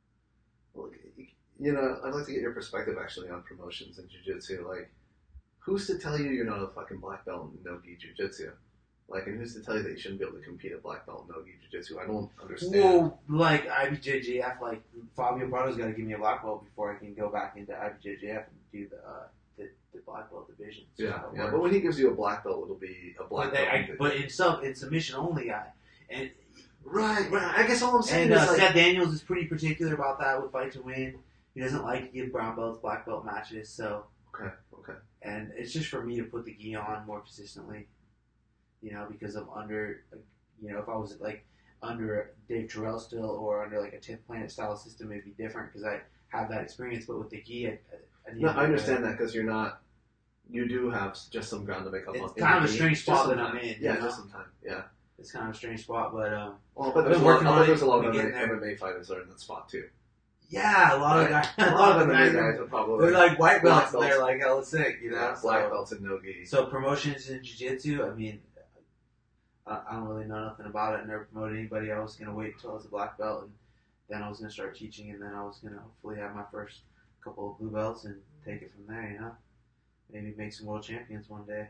Look, you know, I'd like to get your perspective actually on promotions and jiu-jitsu. Like, who's to tell you you're not a fucking black belt in no gi jiu-jitsu? Like, and who's to tell you that you shouldn't be able to compete at black belt in no gi jiu-jitsu? I don't understand. well, like I B J J F, like Fabio Prado's got to give me a black belt before I can go back into I B J J F and do the uh, the, the black belt division. So Yeah, how it yeah. works. But when he gives you a black belt, it'll be a black But, they, belt. I, but in some in submission only, I and right, right. I guess all I'm saying and uh, is like, Seth Daniels is pretty particular about that with Fight to Win. He doesn't like to give brown belts black belt matches, so okay, okay. and it's just for me to put the gi on more consistently, you know, because I'm under, like, you know, if I was like under Dave Terrell still or under like a tenth Planet style system, it'd be different because I have that experience. But with the gi, I, I, need No, to I understand that because you're not. You do have just some ground to make up It's on. kind in of the a game. strange Just spot some that I'm time. in, Yeah, you know? just some time. Yeah. It's kind of a strange spot, but um, Well, but I've there's been a lot, working I on bet it. there's a lot of We're M M A, getting there. M M A fighters are in that spot too. yeah, a lot of Right. guys, A lot of M M A guys, guys are- are probably they're like white black belts, and they're belts. like hella sick, you know. yeah, so, black belts and no gi. So promotions in jiu-jitsu, I mean, I, I don't really know nothing about it. I never promoted anybody. I was gonna wait until I was a black belt, and then I was gonna start teaching, and then I was gonna hopefully have my first couple of blue belts and take it from there. You know, maybe make some world champions one day.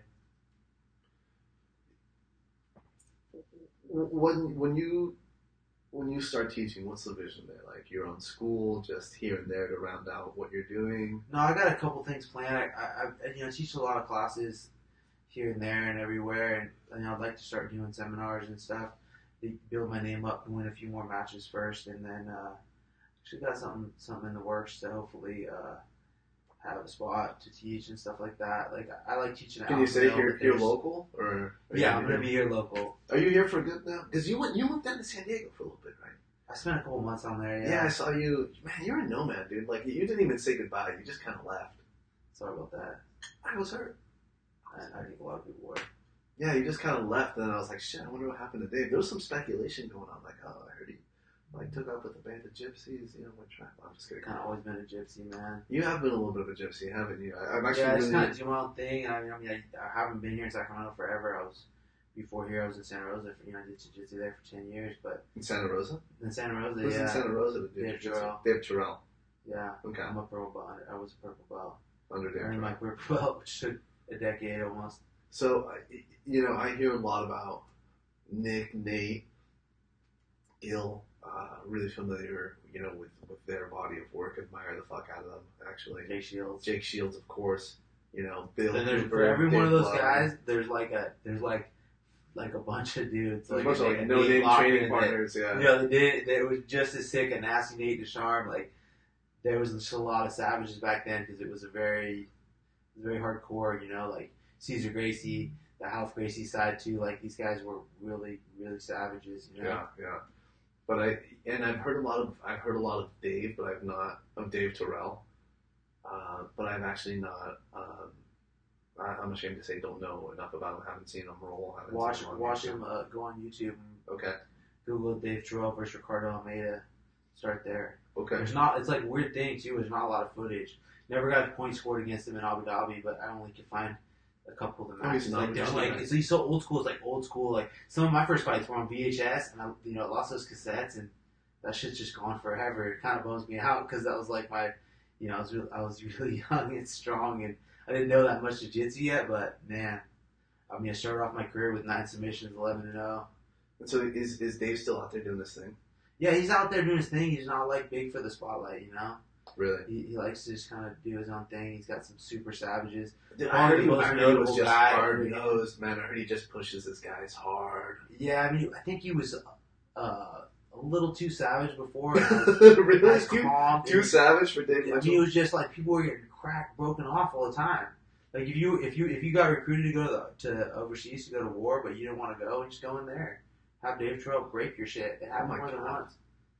When when you when you start teaching, what's the vision there? Like your own school, just here and there to round out what you're doing. No, I got a couple things planned. I, I, I you know, teach a lot of classes here and there and everywhere, and you know, I'd like to start doing seminars and stuff. to Build my name up and win a few more matches first, and then uh, actually got something something in the works to hopefully uh, have a spot to teach and stuff like that. Like I, I like teaching. Can you say here here local or? Yeah, I'm gonna be here local. Are you here for good now? Because you went you went down to San Diego for a little bit, right? I spent a couple months on there. Yeah, yeah I saw you. Man, you're a nomad, dude. Like you didn't even say goodbye. You just kind of left. Sorry about that. I was hurt. I, I think a lot of people were. Yeah, you just kind of left, and I was like, shit. I wonder what happened to Dave. There was some speculation going on, like, oh, I heard he like took up with a band of gypsies. You know, went trap. I'm just kidding. Kind of always been a gypsy, man. You have been a little bit of a gypsy, haven't you? I, I'm actually yeah, I really just kind of do my own thing. I mean, I, mean I, I haven't been here in Sacramento forever. I was before here. I was in Santa Rosa. For, you know, I did jiu-jitsu there for ten years. But in Santa Rosa. In Santa Rosa, Who's yeah. in Santa Rosa? Did Dave Terrell. Dave Terrell. Yeah. Okay. I'm a purple belt. I was a purple belt. Under Dave Earned my purple belt, which took a decade almost. So, you know, I hear a lot about Nick, Nate, Gil. Uh, really familiar, you know, with, with their body of work. Admire the fuck out of them, actually. Jake Shields. Jake Shields, of course. You know, Bill. And there's, Cooper, for every Dave one of those Glover. guys, there's like a there's like like a bunch of dudes. There's like a bunch of like like a no Nate name Lockman training that- partners. Yeah. You know, they did. It was just as sick. A nasty Nate Descharme. Like there was just a lot of savages back then because it was a very, it was very hardcore. You know, like Cesar Gracie, the Ralph Gracie side too. Like these guys were really, really savages. You know. Yeah, yeah. But I and I've heard a lot of I've heard a lot of Dave, but I've not of Dave Terrell. Uh, but I've actually not. Um, I, I'm ashamed to say don't know enough about him. Haven't seen him roll. Haven't Watch seen him on watch YouTube. him. Uh, go on YouTube. And Okay. Google Dave Terrell versus Ricardo Almeida. Start there. Okay. There's not. It's like a weird thing too. There's not a lot of footage. Never got points scored against him in Abu Dhabi, but I only could find a couple of the Oh, he's matches. not Like, there's done like that. it's, he's so old school. It's like old school. Like some of my first fights were on V H S, and I, you know, lost those cassettes, and that shit's just gone forever. It kind of bums me out because that was like my, you know, I was really, I was really young and strong, and I didn't know that much jiu-jitsu yet. But man, I mean, I started off my career with nine submissions, eleven and zero. And so is is Dave still out there doing this thing? Yeah, he's out there doing his thing. He's not like big for the spotlight, you know. Really? He, he likes to just kind of do his own thing. He's got some super savages. Dude, One I of heard the he was, most I heard he was notable just guy. hard nosed, man. I heard he just pushes his guys hard. Yeah, I mean, I think he was uh, a little too savage before. Really? Nice, Too, calm. too savage for Dave I mean, Mitchell? he was just like people were getting cracked, broken off all the time. Like if you if you if you got recruited to go to, the, to overseas to go to war, but you didn't want to go, just go in there. Have Dave Terrell break your shit. It happened Oh my more than God. once.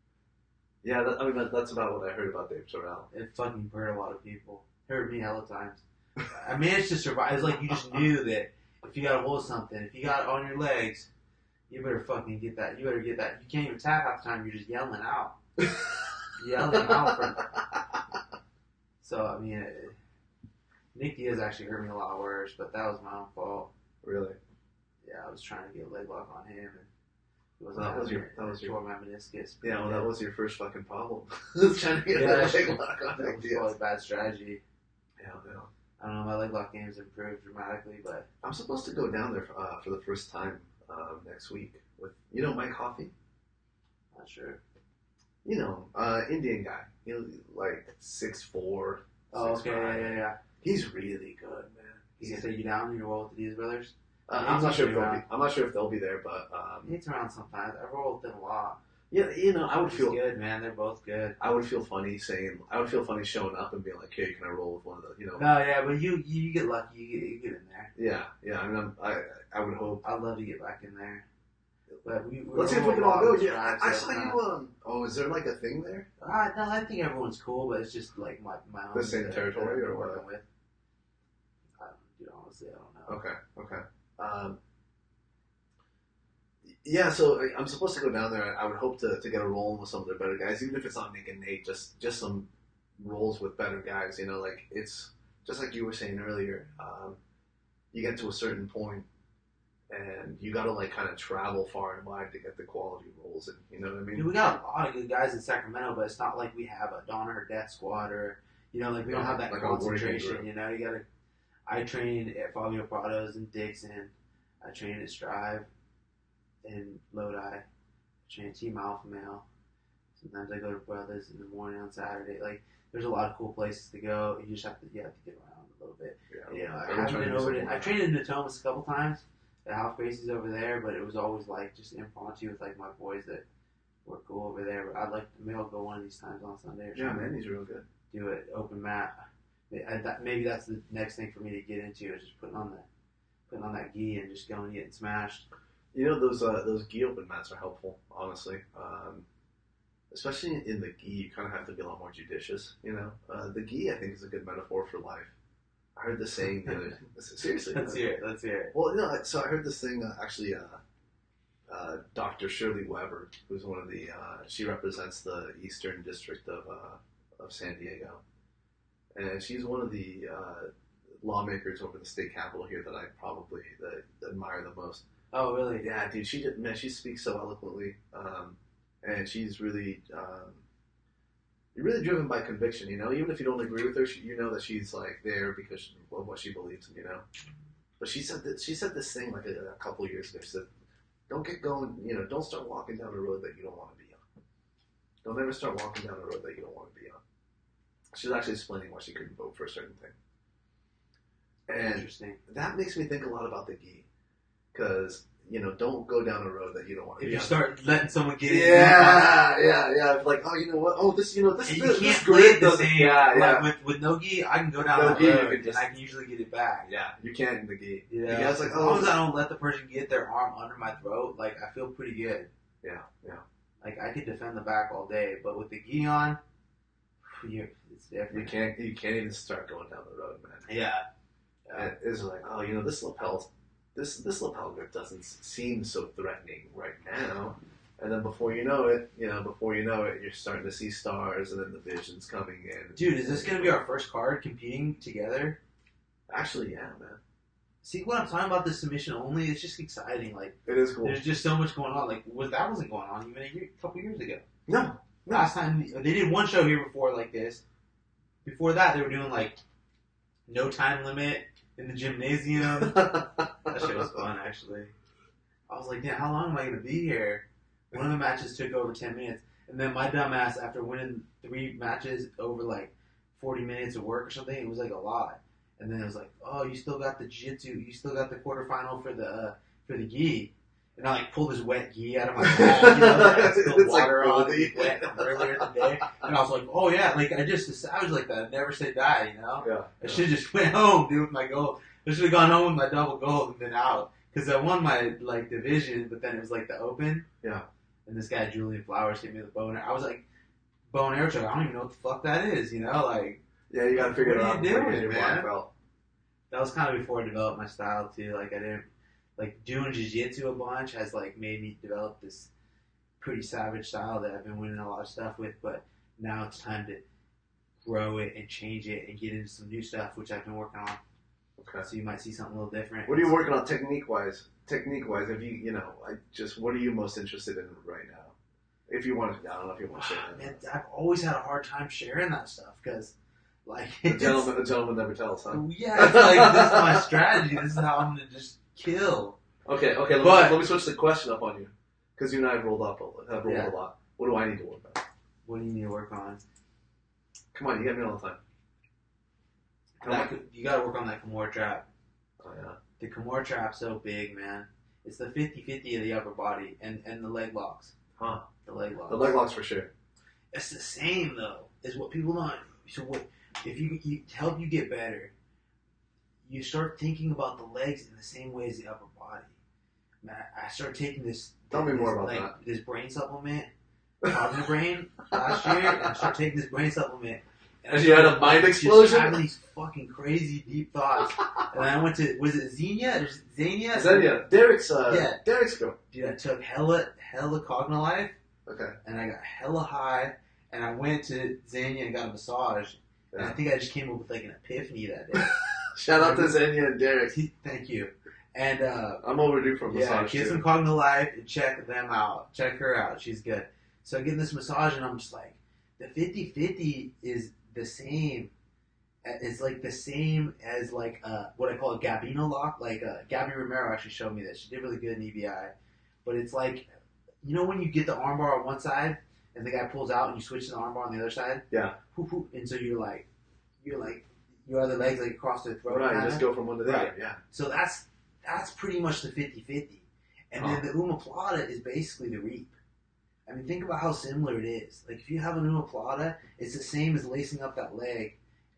Yeah, that, I mean that, that's about what I heard about Dave Terrell. It fucking hurt a lot of people. It hurt me hella times. I managed to survive. It's like you just knew that if you got a hold of something, if you got it on your legs, you better fucking get that. You better get that. You can't even tap half the time. You're just yelling out, yelling out from. So I mean, it, Nick Diaz actually hurt me a lot worse, but that was my own fault. Really? Yeah, I was trying to get a leg lock on him, and it wasn't That was happening. your- that was I your- tore my meniscus. Yeah, well, yeah. that was your first fucking problem. Trying to get Yeah, that that leg shit- lock on that Nick was Diaz. probably bad strategy. Yeah, yeah. I don't know. My leg lock game's improved dramatically, but I'm supposed to go down there for, uh, for the first time um, next week with, you know, Mike Coffey? not sure. You know, uh, Indian guy. He was like six four. Oh, okay, yeah, yeah, yeah. He's really good, man. He's He's, gonna take you down. You're roll with the Diaz brothers. uh, Yeah, I'm not he's sure if they'll around. be. I'm not sure if they'll be there, but um, He's around sometimes. I roll with them a lot. yeah, you know, I would He's feel. good, man. They're both good. I would feel funny saying. I would feel funny showing up and being like, "Hey, can I roll with one of the?" You know. No, yeah, but you you get lucky. You get, you get in there. Yeah, yeah. I mean, I'm, I I would hope. I'd love to get back in there. But we, we Let's see if roll we can a all lot go. with Yeah, I, I tribes, saw so, you. Um, oh, is there like a thing there? Uh, no, I think everyone's cool, but it's just like my my own. The same that- territory that I'm or what? working with. I, dude, honestly, I don't know. Okay, okay. Um, yeah, so I- I'm supposed to go down there. I would hope to, to get a roll with some of the better guys, even if it's not Nick and Nate. Just just some rolls with better guys. You know, like it's just like you were saying earlier. Um, you get to a certain point, and you got to like kind of travel far and wide to get the quality rolls. And you know what I Dude, mean? we got a lot of good guys in Sacramento, but it's not like we have a Donner or Death Squad or, you know, like we don't Yeah, have that like a working concentration, group. you know, you gotta, I train at Fabio Prado's in Dixon, I train at Strive in Lodi, I train at Team Alpha Male, sometimes I go to Brothers in the morning on Saturday, like, there's a lot of cool places to go, you just have to, you have to get around a little bit. Yeah, You know, I Everyone haven't trying to been do over something to, I like trained in Natomas a couple times, at Half Gracie's over there, but it was always like just impromptu with like my boys that were cool over there. But I'd like to maybe I'll go one of these times on Sunday or that. Yeah, something. man, he's real good. Do it open mat, I, that, maybe that's the next thing for me to get into is just putting on that putting on that gi and just going and getting smashed. You know, those uh, those gi open mats are helpful, honestly. Um, especially in the gi, you kind of have to be a lot more judicious. You know, uh, the gi I think is a good metaphor for life. I heard this saying the other seriously. Let's hear it. Let's hear it. Well, you know, so I heard this thing uh, actually. Uh, uh, Doctor Shirley Weber, who's one of the uh, she represents the Eastern District of uh, of San Diego, and she's one of the uh, lawmakers over the state capitol here that I probably uh, admire the most. Oh, really? Yeah, dude, she man, she speaks so eloquently, um, and she's really, um, you're really driven by conviction. You know, even if you don't agree with her, she, you know that she's like there because of what she believes in. You know, but she said that she said this thing like a, a couple of years ago. She said, "Don't get going. You know, don't start walking down a road that you don't want to be on. Don't ever start walking down a road that you don't want to be on." She's actually explaining why she couldn't vote for a certain thing, and Interesting. that makes me think a lot about the gi. Because, you know, don't go down a road that you don't want to If be you on. start letting someone get in, Yeah, yeah, yeah. Like, oh, you know what? Oh, this, you know, this, and you this, can't this play grid it the doesn't. same. Yeah, yeah. Like with with no gi, I can go down No that gi, you road can just- and I can usually get it back. Yeah, you can't in the gi. Yeah, Yeah, it's like, as oh, long as I don't let the person get their arm under my throat, like I feel pretty good. yeah, yeah. Like I could defend the back all day, but with the gi on, you it's different. You can't, you can't even start going down the road, man. Yeah. And it's like, oh, you know, this lapel, this this lapel grip doesn't seem so threatening right now. And then before you know it, you know, before you know it, you're starting to see stars, and then the vision's coming in. Dude, is this gonna be our first card competing together? Actually, yeah, man. See what I'm talking about? The submission only. It's just exciting. Like It is cool. there's just so much going on. Like was that wasn't going on even a, year, a couple years ago. No, no. Last time they did one show here before like this. Before that, they were doing like no time limit in the gymnasium. That shit was fun, actually. I was like, damn, how long am I gonna be here? One of the matches took over ten minutes, and then my dumb ass, after winning three matches over like forty minutes of work or something, it was like a lot. And then it was like, oh, you still got the jiu-jitsu, you still got the quarterfinal for the uh, for the gi. And I like pulled this wet gi out of my bag, you know, like, I spilled It's like water on moldy. it, wet from earlier in the day. And I was like, oh yeah, like I just a savage like that. I never say die, you know. Yeah. I should have just went home, dude, with my gold. I should have gone home with my double gold and been out. Because I won my, like, division, but then it was, like, the open. Yeah. And this guy, Julian Flowers, hit me with a bow and arrow. I was like, bow and arrow choke, I don't even know what the fuck that is, you know? Like, Yeah, you gotta figure it What are out. you before doing, get your man? black belt. that was kind of before I developed my style, too. Like, I didn't, like, doing jiu-jitsu a bunch has, like, made me develop this pretty savage style that I've been winning a lot of stuff with. But now it's time to grow it and change it and get into some new stuff, which I've been working on. Okay. So you might see something a little different. What are you working on technique wise? Technique wise, if you you know, I just what are you most interested in right now? If you want to, I don't know if you want to share that. Man, I've always had a hard time sharing that stuff because, like, The it's- gentleman, the gentleman never tells, huh? yeah, it's like this is my strategy. This is how I'm gonna just kill. Okay, okay. Let, But- me, let me switch the question up on you, because you and I have rolled up, a- have rolled Yeah. a lot. What do I need to work on? What do you need to work on? Come on, you get me all the time. Come That, on. you gotta work on that Kimura trap. Oh yeah. The Kimura trap's so big, man. It's the fifty-fifty of the upper body and, and the leg locks. Huh. The leg locks. The leg locks for sure. It's the same though. Is what people don't. So what? If you, you to help you get better, you start thinking about the legs in the same way as the upper body. Man, I started taking this. Tell me this, more about like, that. This brain supplement, Cognitive Brain, last year, and I started taking this brain supplement. And you had a mind just explosion? having these fucking crazy deep thoughts. And I went to was it Xenia or Xenia? Xenia, Derek's, uh, Yeah. Derek's girl. Dude, I took hella hella Cognilife, Okay. and I got hella high, and I went to Xenia and got a massage. And I Yeah. think I just came up with like an epiphany that day. Shout out to Xenia and Derek. Thank you. And uh, I'm overdue for a yeah, massage get too. some Cognilife and check them out. Check her out. She's good. So I'm getting this massage, and I'm just like, the fifty-fifty is the same. It's like the same as like uh, what I call a Gabino lock. Like uh, Gabby Romero actually showed me this. She did really good in E B I. But it's like, you know when you get the armbar on one side and the guy pulls out and you switch to the armbar on the other side? Yeah. Whoop, whoop, and so you're like, you're like, your other legs like across their throat. Right, kinda. just go from one to the Right. other. Yeah. So that's that's pretty much the fifty-fifty. And then the omoplata is basically the reap. I mean, think about how similar it is. Like, if you have an omoplata, it's the same as lacing up that leg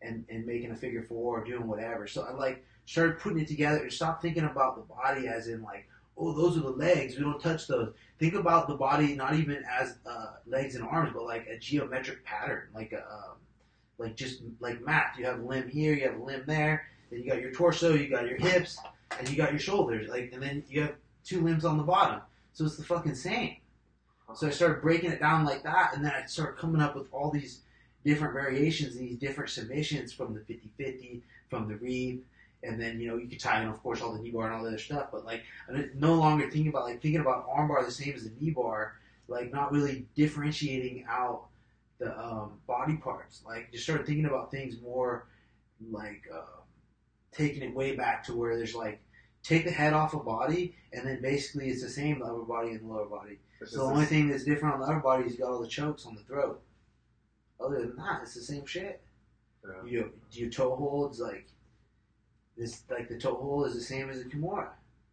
and, and making a figure four or doing whatever. So I like started putting it together and stopped thinking about the body as in like, oh, those are the legs. We don't touch those. Think about the body not even as uh, legs and arms, but like a geometric pattern, like a um, like just like math. You have a limb here, you have a limb there, then you got your torso, you got your hips, and you got your shoulders. Like, and then you have two limbs on the bottom. So it's the fucking same. So I started breaking it down like that, and then I started coming up with all these different variations, these different submissions from the fifty-fifty, from the reap, and then, you know, you could tie in, of course, all the knee bar and all the other stuff, but, like, I'm no longer thinking about, like, thinking about arm bar the same as the knee bar, like, not really differentiating out the um, body parts. Like, just started thinking about things more, like, uh, taking it way back to where there's, like, take the head off a body, and then basically it's the same the upper body and the lower body. So the only thing that's different on the upper body is you got all the chokes on the throat. Other than that, it's the same shit. Yeah. You your toe holds like this, like the toe hold is the same as a Kimura.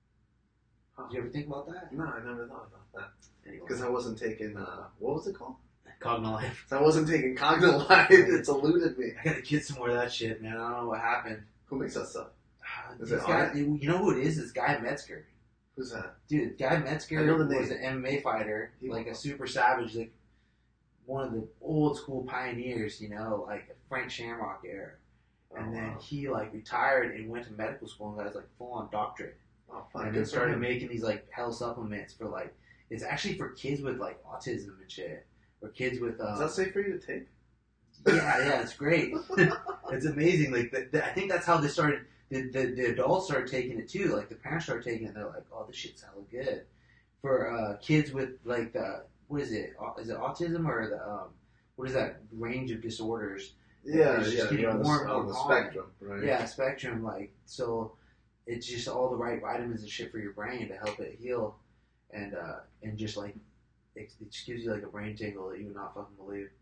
Huh. Did you ever think about that? No, I never thought about that. Because anyway. I wasn't taking uh, what was it called? Cognilife. So I wasn't taking Cognilife. It's eluded me. I gotta get some more of that shit, man. I don't know what happened. Who makes that stuff? Uh, is it guy, you know who it is? It's Guy Metzger. Who's that? Dude, Guy Metzger was an M M A fighter, he like was. a super savage, like one of the old school pioneers, you know, like Frank Shamrock era. And oh, then wow. he like retired and went to medical school and got his like full on doctorate. Oh, fine. And then started making these like health supplements for like, it's actually for kids with like autism and shit, or kids with. Um, Is that safe for you to take? Yeah, yeah, it's great. It's amazing. Like the, the, I think that's how they started. The, the the adults started taking it too. Like the parents started taking it. They're like, "Oh, this shit's hella good." For uh, kids with like the what is it? Is it autism or the um, what is that range of disorders? Yeah, yeah, you're on the, on the spectrum, right? Yeah, spectrum. Like so, it's just all the right vitamins and shit for your brain to help it heal, and uh, and just like it, it just gives you like a brain tingle that you would not fucking believe.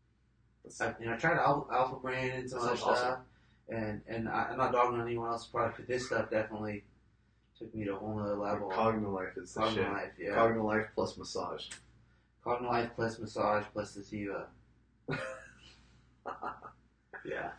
I, you know, I tried Alpha, Alpha Brain and some other stuff. Awesome. And and I, I'm not dogging on anyone else's product, but this stuff definitely took me to a whole nother level. Cognilife is the shit. Cognilife, yeah. Cognilife plus massage. Cognilife plus massage plus sativa. Yeah.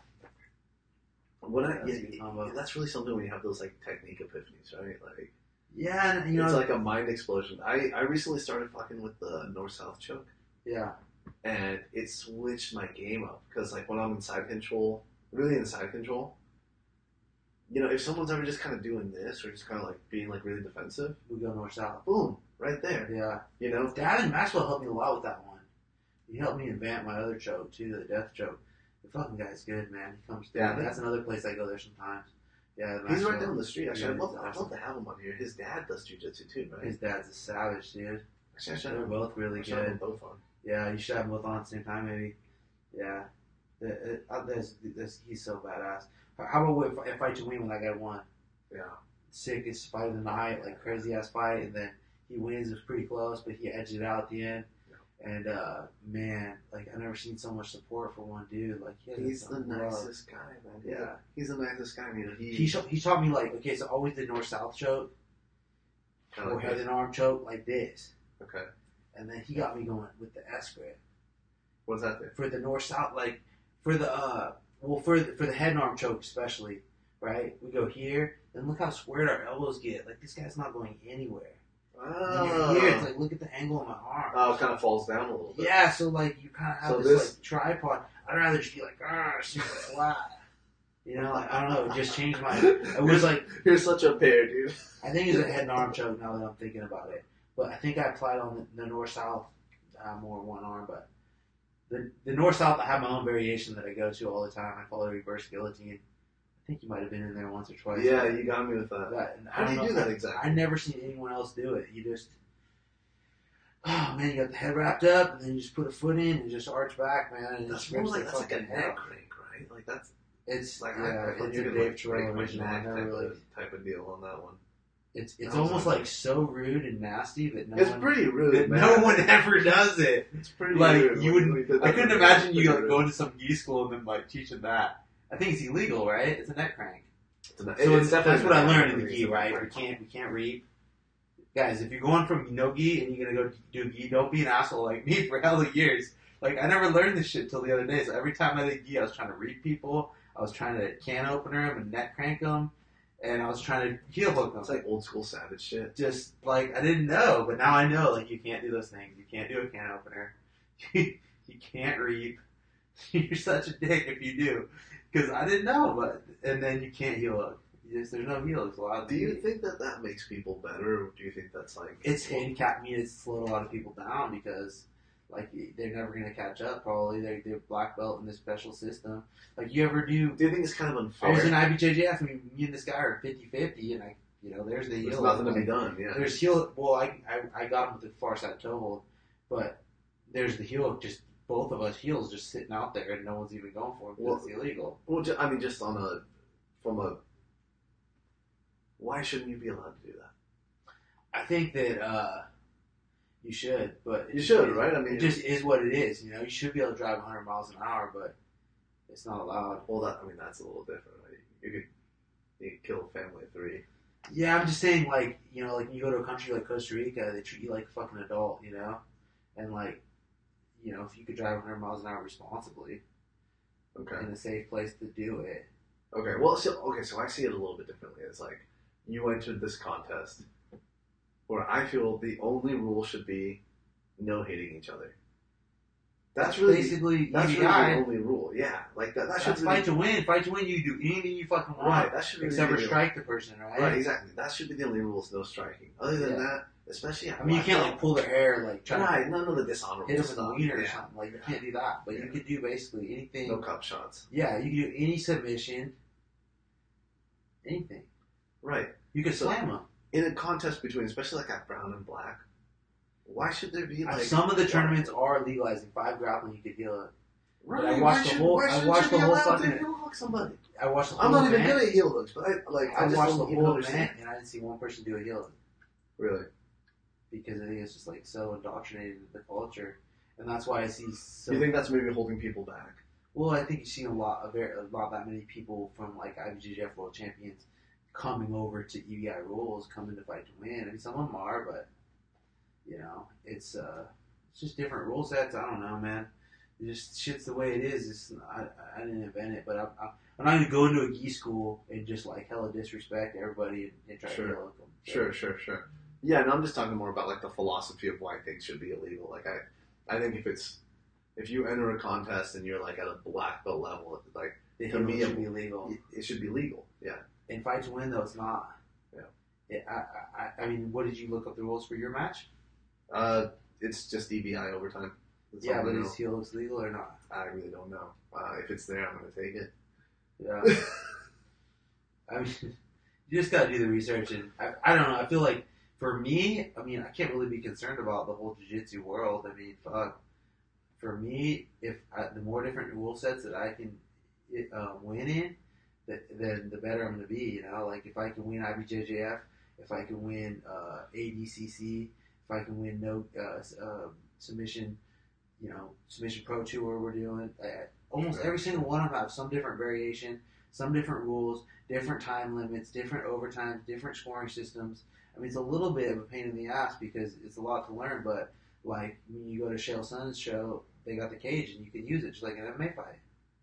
What I, yeah, yeah, that's really something when you have those like technique epiphanies, right? Like, yeah, and, you know, it's like a mind explosion. I, I recently started fucking with the north south choke. Yeah. And it switched my game up because like when I'm in side control. Really in side control, you know, if someone's ever just kind of doing this or just kind of like being like really defensive, we go north south. Boom, right there. Yeah, you know, Gavin Maxwell helped me a lot with that one. He helped me invent my other choke too, the death choke. The fucking guy's good, man. He comes through. Yeah, that's another place I go there sometimes. Yeah, he's right down the street. Actually, yeah, I'd, love, I'd love to have him on here. His dad does jujitsu too, right? His dad's a savage, dude. Actually, I should They're have both really good. Have both on. Yeah, you should have them both on at the same time, maybe. Yeah. It, it, this, this, he's so badass. How about if, if I to win when that guy won? Yeah. Sickest fight of the night, like crazy ass fight, and then he wins. It was pretty close, but he edged it out at the end. Yeah. And uh, man, like I've never seen so much support for one dude. Like he he's the nicest guy, man. He's yeah, a, he's the nicest guy. I mean, he he, sh- he taught me like okay, so always the north south choke, or head and arm choke like this. Okay. And then he got me going with the S grip. What's that do? For the north south, like. For the uh, well, for the, for the head and arm choke especially, right? We go here, and look how squared our elbows get. Like this guy's not going anywhere. Oh. Here, it's like look at the angle of my arm. Oh, it kind of falls down a little bit. Yeah, so like you kind of have so this, this like tripod. I'd rather just be like ah, super flat. You know, like I don't know. It just changed my. It was like you're such a bear, dude. I think it's a head and arm choke now that I'm thinking about it. But I think I applied on the, the north south uh, more one arm, but. The, the north-south, I have my own variation that I go to all the time. I call it reverse guillotine. I think you might have been in there once or twice. Yeah, you got me with that. that How do you know, do that exactly? I, I never seen anyone else do it. You just, oh man, you got the head wrapped up, and then you just put a foot in and just arch back, man. And that's more like, that's like a neck crank, right? Like that's, it's like, yeah, I, I it's a Dave Terrell original. I never type, really, of, type of deal on that one. It's it's almost like so rude and nasty that no it's one, pretty rude. That man. no one ever does it. It's pretty like rude. you wouldn't. I couldn't imagine you like rude. going to some gi school and then like teaching that. I think it's illegal, right? It's a neck crank. It's a, so it's it's, definitely that's what I learned in the gi, gi, right? We can't we can't reap. Guys, if you're going from no gi and you're gonna go do gi, don't be an asshole like me for hell of years. Like I never learned this shit till the other day. So every time I did gi, I was trying to reap people. I was trying to can opener him and neck crank him, and I was trying to heel hook him. It's like old school savage shit. Just like I didn't know, but now I know. Like you can't do those things. You can't do a can opener. you can't reap. You're such a dick if you do, because I didn't know. But and then you can't heel hook. Just, there's no heel hooks allowed. Do you think that that makes people better, or do you think that's like it's handicap? I mean, it's slowed a lot of people down because like they're never gonna catch up. Probably they they're black belt in this special system. Like you ever do? Do you think it's kind of unfair? I was in I B J J F. I mean, me and this guy are fifty-fifty, and I, you know, there's the heel. There's nothing to like, be done. Yeah. There's heel. Well, I, I I got him with the far side toe hold, but there's the heel. Just both of us heels just sitting out there, and no one's even going for him because Well, it's illegal. Well, ju- I mean, just on a from a. Why shouldn't you be allowed to do that? I think that uh, you should, but You should, it, right? I mean, it just is what it is. You know, you should be able to drive one hundred miles an hour, but it's not allowed. Well, that I mean, that's a little different. Right? You could you could kill a family of three. Yeah, I'm just saying, like, you know, like when you go to a country like Costa Rica, they treat you like a fucking adult, you know, and like, you know, if you could drive one hundred miles an hour responsibly Okay. in a safe place to do it. Okay. Well, so okay, so I see it a little bit differently. It's like you entered this contest where I feel the only rule should be no hating each other. That's really basically that's E B really I. the only rule. Yeah, like that. That should That's fight to win. Fight to win. You do anything you fucking want, right. That should really except be for the- strike the person, right? Right, exactly. That should be the only rule. Is no striking. Other than Yeah. that, especially I mean, you can't like pull their hair, like try right. to None of the dishonorable hit them with a stuff. wiener or Yeah. something. Like you can't do that, but Yeah. you could do basically anything. No cup shots. Yeah, you can do any submission, anything. Right. You could So- slam them. In a contest between, especially like at brown and black, why should there be like Some of the tournaments are legalizing five grappling. You could heal it. Right. I watched why the should, whole- Why I shouldn't watched you the be whole allowed fucking- to heel hook somebody? I watched the whole I'm not even event. good at heel hooks, but I like. I, I just watched the don't even whole understand. event and I didn't see one person do a heel hook Really? because I think it's just like so indoctrinated in the culture, and that's why I see so. You think that's maybe holding people back? Well, I think you've seen a lot of very, a lot that many people from like I B J J F World Champions coming over to E B I rules, coming to fight to win. I mean, some of them are, but you know, it's uh, it's just different rule sets. I don't know, man. It just shit's the way it is. It's I, I didn't invent it, but I, I, I'm not gonna go into a gi school and just like hella disrespect everybody and, and try Sure. to kill them. So, Sure, sure, sure. Yeah, and I'm just talking more about like the philosophy of why things should be illegal. Like I, I think if it's if you enter a contest and you're like at a black belt level, like The For heel me, should it- be legal. it should be legal. Yeah. In fight to win, though, it's not. Yeah. It, I, I, I mean, what did you look up the rules for your match? Uh, it's just E B I overtime. That's yeah, all I but know. is heel hooks legal or not? I really don't know. Uh, if it's there, I'm gonna take it. Yeah. I mean, you just gotta do the research, and I, I don't know. I feel like for me, I mean, I can't really be concerned about the whole jiu-jitsu world. I mean, fuck. For me, if I, the more different rule sets that I can uh, win in, that, then the better I'm gonna be. You know, like if I can win I B J J F, if I can win uh, A D C C, if I can win no uh, uh, submission, you know, submission pro tour we're doing. I, almost every single one of them have some different variation, some different rules, different time limits, different overtimes, different scoring systems. I mean, it's a little bit of a pain in the ass because it's a lot to learn. But like when you go to Chael Sonnen's show, they got the cage and you can use it just like an M M A fight.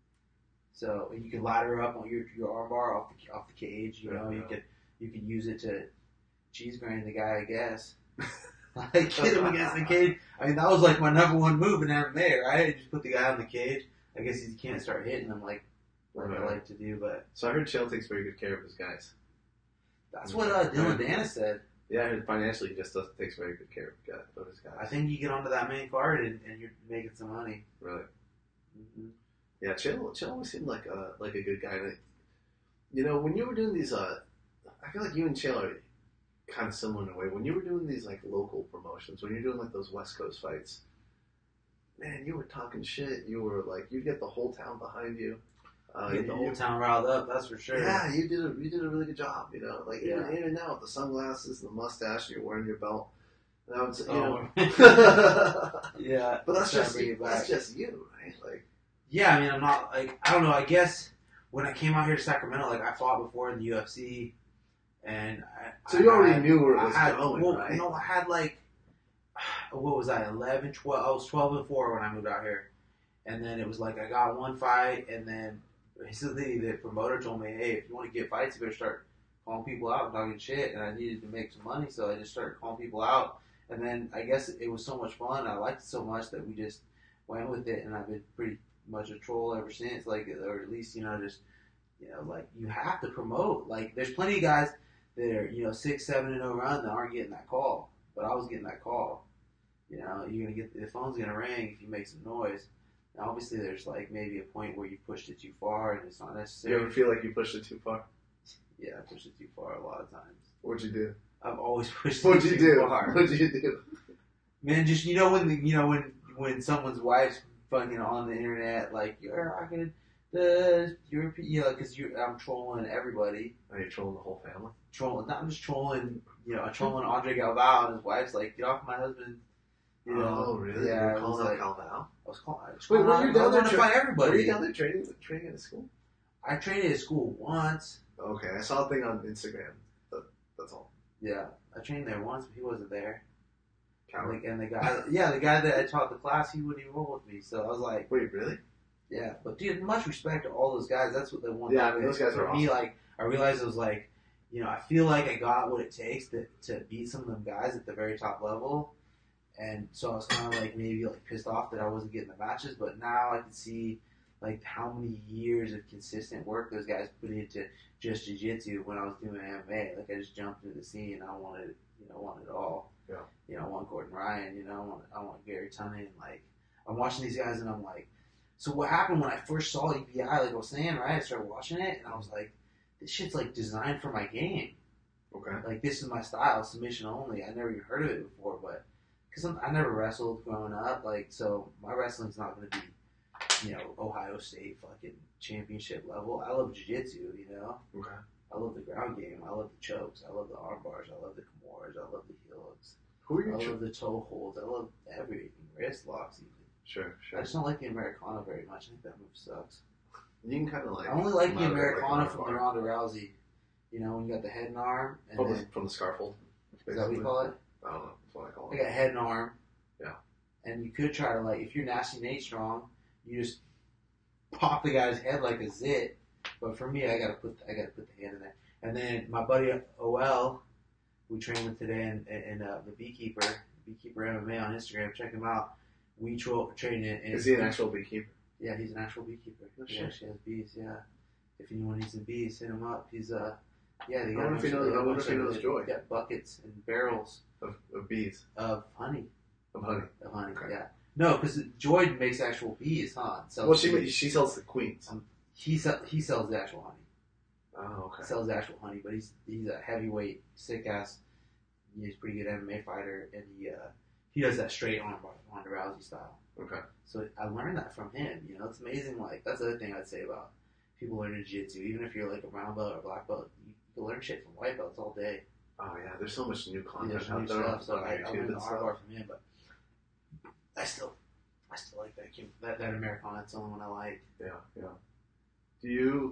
So and you can ladder up on your your armbar off the off the cage. You know, Yeah. you could you could use it to cheese grind the guy, I guess. Like hit him against the cage. I mean, that was like my number one move in M M A, right? Just put the guy on the cage. I guess he can't start hitting him like like I like to do, but So I heard Chael takes very good care of his guys. that's what uh, Dylan Dana said. Yeah, I heard financially he just does, takes very good care of, guy- of his guys. I think you get onto that main card and, and you're making some money. Really. Mm-hmm. Yeah, Chael, Chael always seemed like a like a good guy. And it- you know, when you were doing these, uh, I feel like you and Chael are kind of similar in a way. When you were doing these like local promotions, when you're doing like those West Coast fights, man, you were talking shit. You were like, you get the whole town behind you. Uh, Get the you- whole town riled up, that's for sure. Yeah, you did a you did a really good job. You know, like Yeah. even, even now with the sunglasses, and the mustache, and you're wearing your belt. And I would say, you Oh. know, Yeah, but that's trying just to bring it that's back. just you, right? Like, Yeah, I mean, I'm not like I don't know. I guess when I came out here to Sacramento, like I fought before in the U F C, and I, so you I already had- knew where it I was had, going, well, right? No, I had like what was I? eleven, twelve I was twelve and four when I moved out here, and then it was like I got one fight, and then basically the promoter told me, hey, if you want to get fights, you better start calling people out and talking shit. And I needed to make some money, so I just started calling people out. And then I guess it was so much fun. I liked it so much that we just went with it, and I've been pretty much a troll ever since. Like, or at least, you know, just, you know, like, you have to promote. Like, there's plenty of guys that are, you know, six, seven and oh run that aren't getting that call. But I was getting that call. You know, you're gonna get the phone's gonna ring if you make some noise. Now, obviously, there's like maybe a point where you pushed it too far and it's not necessary. You ever feel like you pushed it too far? Yeah, I pushed it too far a lot of times. What'd you do? I've always pushed What'd it you too do? far. What'd you do? Man, just you know when the, you know when when someone's wife's fucking on the internet like you're rocking the European, you know, because you I'm trolling everybody. Are you trolling the whole family? Trolling, not just trolling. You know, trolling Andre Galvao and his wife's like, get off my husband. You know, oh, really? Yeah, You're calling out like, Galvao? I was calling. I was Wait, calling were out- you down I there want to tra- fight everybody. Were you down there training, training at a school? I trained at school once. Okay, I saw a thing on Instagram. But that's all. Yeah, I trained there once, but he wasn't there. Coward. Like, and the guy, yeah, the guy that I taught the class, he wouldn't even roll with me. So I was like, Wait, really? yeah, but dude, much respect to all those guys. That's what they want. Yeah, I mean, those guys for are me. awesome. Like, I realized it was like, you know, I feel like I got what it takes to to beat some of them guys at the very top level, and so I was kind of like maybe like pissed off that I wasn't getting the matches. But now I can see like how many years of consistent work those guys put into just jiu-jitsu when I was doing M M A. Like, I just jumped into the scene and I wanted, you know, wanted it all. Yeah. You know, I want Gordon Ryan. You know, I want I want Gary Tunney. Like, I'm watching these guys and I'm like, so what happened when I first saw E B I? Like I was saying, right? I started watching it and I was like, this shit's like designed for my game. Okay. Like, this is my style, submission only. I never even heard of it before, but because I never wrestled growing up, like, so my wrestling's not going to be, you know, Ohio State fucking championship level. I love jiu-jitsu, you know. Okay. I love the ground game. I love the chokes. I love the arm bars. I love the kimuras. I love the heel hooks. Who are I you? love Tr- the toe holds. I love everything. Wrist locks, even. sure, I sure. just don't like the Americana very much. I think that move sucks. You can kind of like. I only like the mount it Americana like from a the bar. Ronda Rousey. You know, when you got the head and arm, and From the, then, from the scarfold. is that what you call it? I don't know. That's what I call I it. got head and arm. Yeah. And you could try to, like, if you're Nasty Nate strong, you just pop the guy's head like a zit. But for me, I gotta put I gotta put the hand in there. And then my buddy O L, we trained with today, and, and uh, the Beekeeper, Beekeeper M M A on Instagram. Check him out. We tro- train in. in Is he an actual beekeeper? Yeah, he's an actual beekeeper. Oh, yeah, shit. she has bees. Yeah. If anyone needs some bees, hit him up. He's uh, yeah. They I got wonder a if he bunch of- knows- they got I a wonder bunch if he of- knows they Joy. got buckets and barrels Of, of bees. of honey. Of honey. Of honey. Okay. Yeah. No, because Joy makes actual bees, huh? So Well, she she sells the queens. he sell, he sells the actual honey. Oh, okay. Sells the actual honey, but he's he's a heavyweight, sick ass. He's a pretty good M M A fighter, and he uh, he does that straight arm bar, Ronda Rousey style. Okay. So I learned that from him. You know, it's amazing. Like, that's the other thing I'd say about people learning jiu-jitsu. Even if you're like a brown belt or black belt, you can learn shit from white belts all day. Oh yeah, there's so much new Yeah, content there's new out there stuff. So on I, I YouTube learned the and arm stuff. bar from him, but I still I still like that that that Americana. It's the only one I like. Yeah, yeah. Do you?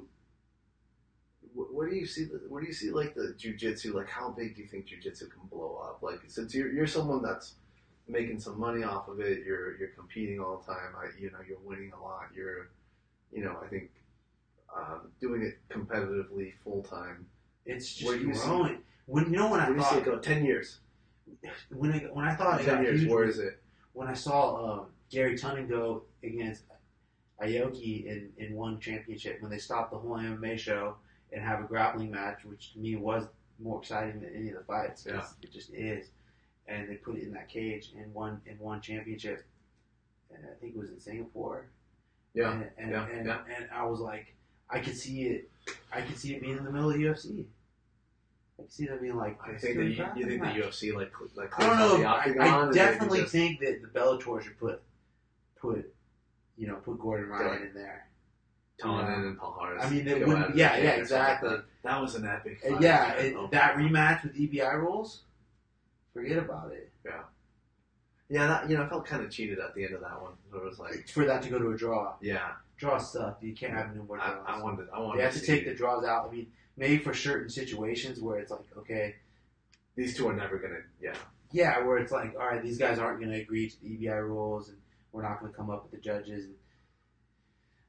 wh- Where do you see the? Where do you see like the jujitsu? Like, how big do you think jujitsu can blow up? Like, since you're you're someone that's making some money off of it, you're you're competing all the time. I, you know, you're winning a lot. You're, you know, I think um, doing it competitively full time. It's just Where do you see- growing. When you know when I Where do you see thought it go? Ten years. when I when I thought it Ten got years. huge, Where is it? when I saw um, Gary Tunney go against Aoki in, in one championship, when they stopped the whole M M A show and have a grappling match, which to me was more exciting than any of the fights. 'Cause Yeah. It just is. And they put it in that cage in one in one championship. And I think it was in Singapore. Yeah, And and, yeah, and, yeah. and I was like, I could see it. I could see it being in the middle of the U F C. I could see them being like, I let's think do that a you, you grappling think the match. U F C like cl- like I don't cleans out know. the I, octagon I and they can definitely just- think that the Bellator should put put you know put Gordon Ryan Right. in there. Tannen Yeah. and Palhares. I mean, they go wouldn't- at it yeah, again yeah, or something exactly. like that. That was an epic. And fight. yeah, I it, don't know. that rematch with E B I rules, forget about it. Yeah, that, you know, I felt kind of cheated at the end of that one. It was like, For that to go to a draw, yeah, draws suck. You can't have no more I, draws. I wanted, I wanted They have to to see take the draws out. I mean, maybe for certain situations where it's like, okay, these two are never gonna, yeah, yeah, where it's like, all right, these guys aren't going to agree to the E B I rules, and we're not going to come up with the judges. And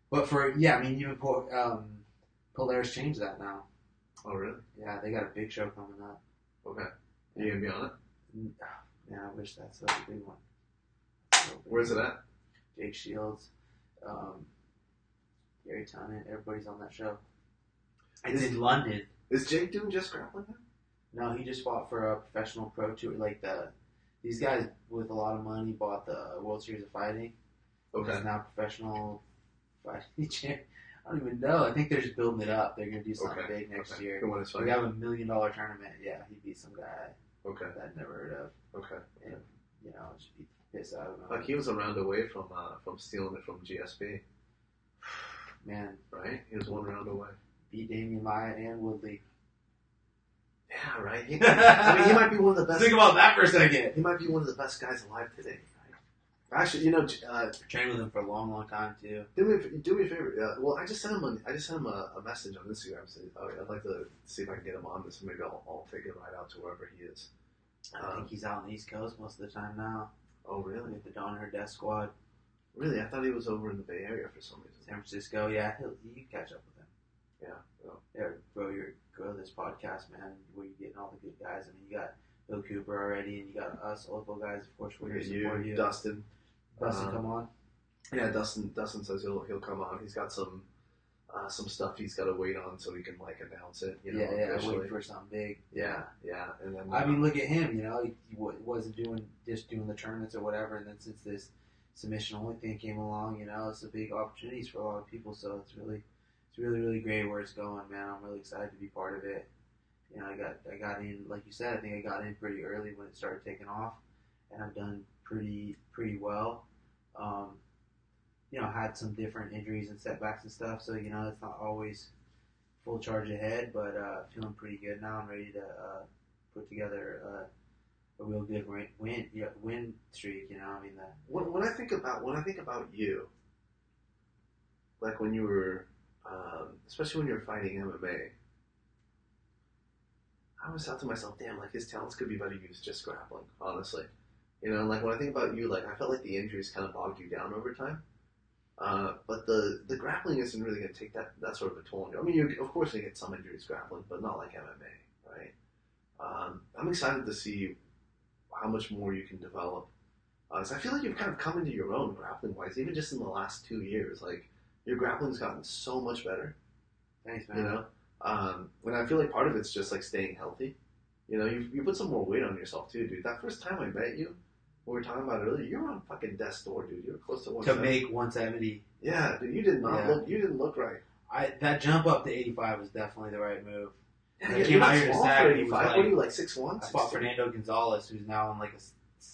But for yeah, I mean even Pol- um, Polaris changed that now. Oh really? Yeah, they got a big show coming up. Okay. Are you gonna be on it? Man, I wish that's such a big one. Where's it at? Jake Shields, um, Gary Tennant, everybody's on that show. It's Is- in London. Is Jake doing just grappling now? No, he just fought for a professional pro tour. Like the these guys with a lot of money bought the World Series of Fighting. Okay. He's now professional fighting champ. I don't even know. I think they're just building it up. They're gonna do something Okay. big next Okay. year. Who won his We fight? have a million dollar tournament. Yeah, he beat some guy Okay. that I'd never heard of. Okay. And you know, just beat the piss out of him. Like he was a round away from uh, from stealing it from G S P, Man, right? He was one round away. beat Damian Maya and Woodley. Yeah, right. He, I mean, he might be one of the best. Think about that for a second. He might be one of the best guys alive today. Right? Actually, you know, uh, Trained with him for a long, long time too. do me a- do me a favor. Uh, well, I just sent him a, I just sent him a, a message on Instagram saying oh, I'd like to see if I can get him on this. Maybe I'll, I'll take it right out to wherever he is. I Um, think he's out on the East Coast most of the time now. Oh, really? With the Donner Death Squad, Really? I thought he was over in the Bay Area for some reason. San Francisco. Yeah, he'll, you can catch up with him. Yeah. Well, Yeah, grow your grow this podcast, man. Where you getting all the good guys. I mean, you got Bill Cooper already, and you got us local guys, of course. We're we here got to support you, you. Dustin. Dustin, um, come on. Yeah, Dustin. Dustin says he'll he'll come on. He's got some uh, some stuff he's got to wait on so he can like announce it. You know, yeah, yeah. officially. Waiting for something big. Yeah, yeah, and then I uh, mean, look at him. You know, he, he wa- wasn't doing just doing the tournaments or whatever, and then since this submission only thing came along, you know, it's a big opportunities for a lot of people. So it's really, it's really, really great where it's going, man. I'm really excited to be part of it. You know, I got, I got in, like you said, I think I got in pretty early when it started taking off, and I've done pretty, pretty well. Um, you know, had some different injuries and setbacks and stuff, so you know, it's not always full charge ahead, but uh, feeling pretty good now. I'm ready to uh, put together uh, a real good win, win, yeah, win streak. You know, I mean, the, when, when I think about when I think about you, like when you were, um, especially when you were fighting M M A, I always thought to myself, damn, like his talents could be better used just grappling. Honestly, you know, like when I think about you, like I felt like the injuries kind of bogged you down over time. Uh, but the, the grappling isn't really going to take that, that sort of a toll on you. I mean, you, of course, you get some injuries grappling, but not like M M A, right? Um, I'm excited to see how much more you can develop. Uh, so I feel like you've kind of come into your own grappling-wise, even just in the last two years. Like, your grappling's gotten so much better, thanks, man. you know? Um, and I feel like part of it's just, like, staying healthy. You know, you you put some more weight on yourself, too, dude. That first time I met you, we were talking about it earlier, you were on fucking death's door, dude. You were close to one To seventy. make one seventy, Yeah, dude, you did not Yeah. look, you didn't look right. I that jump up to eighty-five was definitely the right move. Yeah, When I you're came not out here to small Sac, for he was eighty-five. like- What are you, like six one? I fought Fernando Gonzalez, who's now on like a s-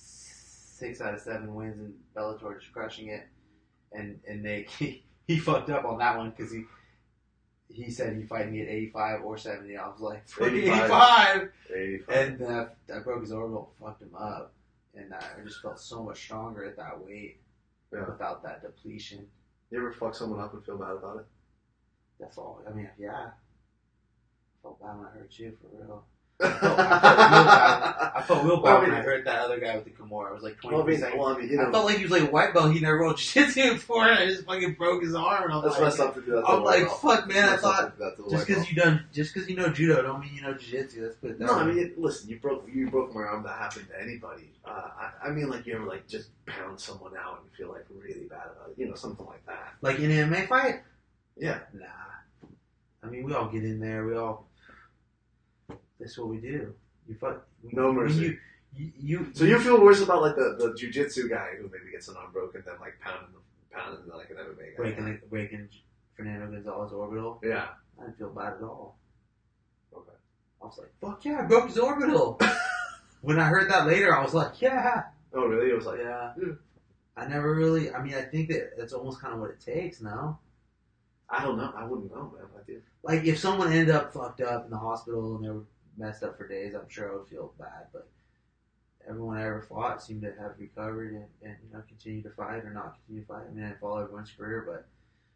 six out of seven wins in Bellator, just crushing it. And and Nick, he, he fucked up on that one because he he said he'd fight me at eighty-five or seventy. I was like, fucking eighty-five. eighty-five! eighty-five. And uh, I broke his orbital, fucked him up. And uh, I just felt so much stronger at that weight Yeah. without that depletion. You ever fuck someone up and feel bad about it? That's all. I mean, yeah. I felt bad when I hurt you, for real. I felt, I felt real bad. I felt real bad Well, I mean- when I hurt that other guy with the Kimura. I was like twenty Well, I mean, percent. well, I mean, you I know, felt like he was like a white belt. He never rolled jiu-jitsu before, and I just fucking broke his arm. And I was that's like, messed up to do that. to I'm the like, white belt. fuck, man. I That's messed thought up to do that to the just white because belt. you done, just because you know judo, don't mean you know jiu-jitsu. Let's put it that No, way. I mean, it, listen, you broke you broke my arm. That happened to anybody. Uh, I, I mean, like you ever like just pound someone out and feel like really bad about it, you know, something like that. Like in an M M A fight, Yeah, nah. I mean, we all get in there. We all. That's what we do. You fuck. We, No when mercy. You, you, you, so you feel worse about like the, the jujitsu guy who maybe gets an arm broken than like pounding pounding like an M M A guy. breaking like, breaking Fernando Gonzalez orbital. Yeah. I didn't feel bad at all. Okay. I was like, fuck yeah, I broke his orbital. When I heard that later, I was like, yeah. Oh, really? It was like, Yeah. Yeah. I never really, I mean, I think that that's almost kind of what it takes, no? I don't know. I wouldn't know, man. I did. Like, if someone ended up fucked up in the hospital and they were messed up for days, I'm sure I would feel bad, but everyone I ever fought seemed to have recovered and, and you know, continue to fight or not continue to fight. I mean, I follow everyone's career, but,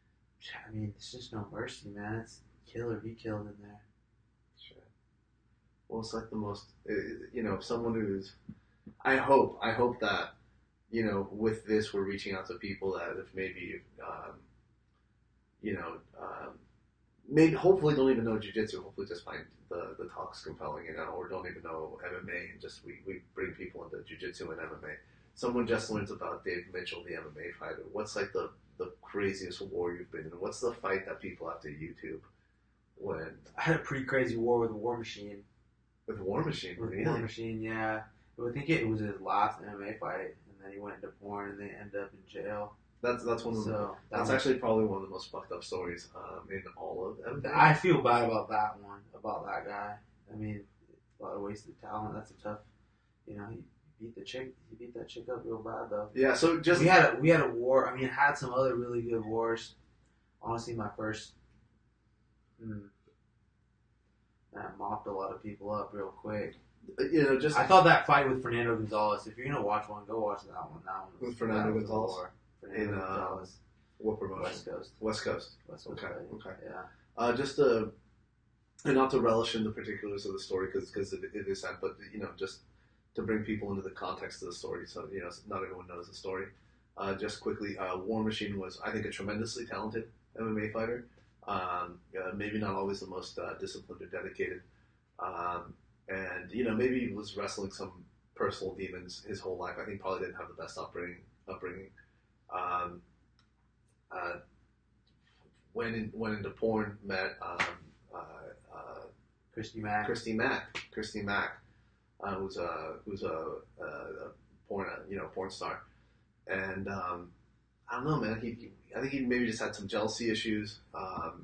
I mean, it's just no mercy, man. It's kill or be killed in there. Sure. Well, it's like the most, uh, you know, someone who's, I hope, I hope that, you know, with this, we're reaching out to people that have maybe, um, you know, um, maybe hopefully don't even know jiu-jitsu. Hopefully just find the, the talks compelling, you know, or don't even know M M A and just we, we bring people into jiu-jitsu and M M A. Someone just learns about Dave Mitchell, the M M A fighter. What's like the, the craziest war you've been in? What's the fight that people have to YouTube when I had a pretty crazy war with War Machine. with War Machine? With Really? War Machine, yeah. I think it was his last M M A fight, and then he went into porn, and they ended up in jail. That's that's one of the, So that that's was, actually probably one of the most fucked up stories um, in all of M M A. I feel bad about that one, about that guy. I mean, a lot of wasted talent. That's a tough, you know. He beat the chick. He beat that chick up real bad though. Yeah. So just we had a we had a war. I mean, had some other really good wars. Honestly, my first. Hmm, I mopped a lot of people up real quick. you know just I thought that fight with Fernando Gonzalez. If you're gonna watch one, go watch that one. That one was, With Fernando that was a Gonzalez? war. Fernando In, uh, Gonzalez, what promotion? West Coast. West Coast. West Coast. Okay. fight. Okay. Yeah. Uh, just to, and not to relish in the particulars of the story because it, it is sad, but you know, just to bring people into the context of the story, so you know, not everyone knows the story. Uh, just quickly, uh, War Machine was, I think, a tremendously talented M M A fighter. Um, uh, maybe not always the most uh, disciplined or dedicated, um, and you know, maybe he was wrestling some personal demons his whole life. I think probably didn't have the best upbringing. Upbringing. Um, uh, went in, went into porn, met um, uh, uh, Christy Mack. Christy Mack, Christy Mack, uh, who's a who's a, a, a porn you know porn star, and um, I don't know, man. He, he I think he maybe just had some jealousy issues, um,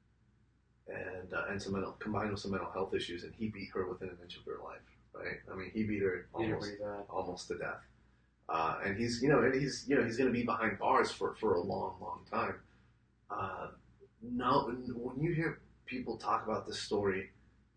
and uh, and some mental, combined with some mental health issues, and he beat her within an inch of her life. Right? I mean, he beat her Beat her almost pretty bad. almost to death. Uh, and he's, you know, and he's, you know, he's going to be behind bars for, for a long, long time. Uh, no, when you hear people talk about this story,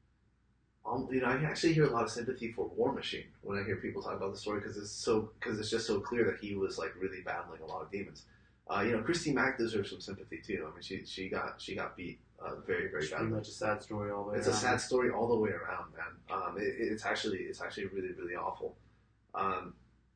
um, you know, I actually hear a lot of sympathy for War Machine when I hear people talk about the story because it's so, because it's just so clear that he was like really battling a lot of demons. Uh, you know, Christy Mack deserves some sympathy too. I mean, she she got she got beat uh, very very It's badly. pretty much a sad story all the way It's around. a sad story all the way around, man. Um, it, it's actually it's actually really really awful. Um,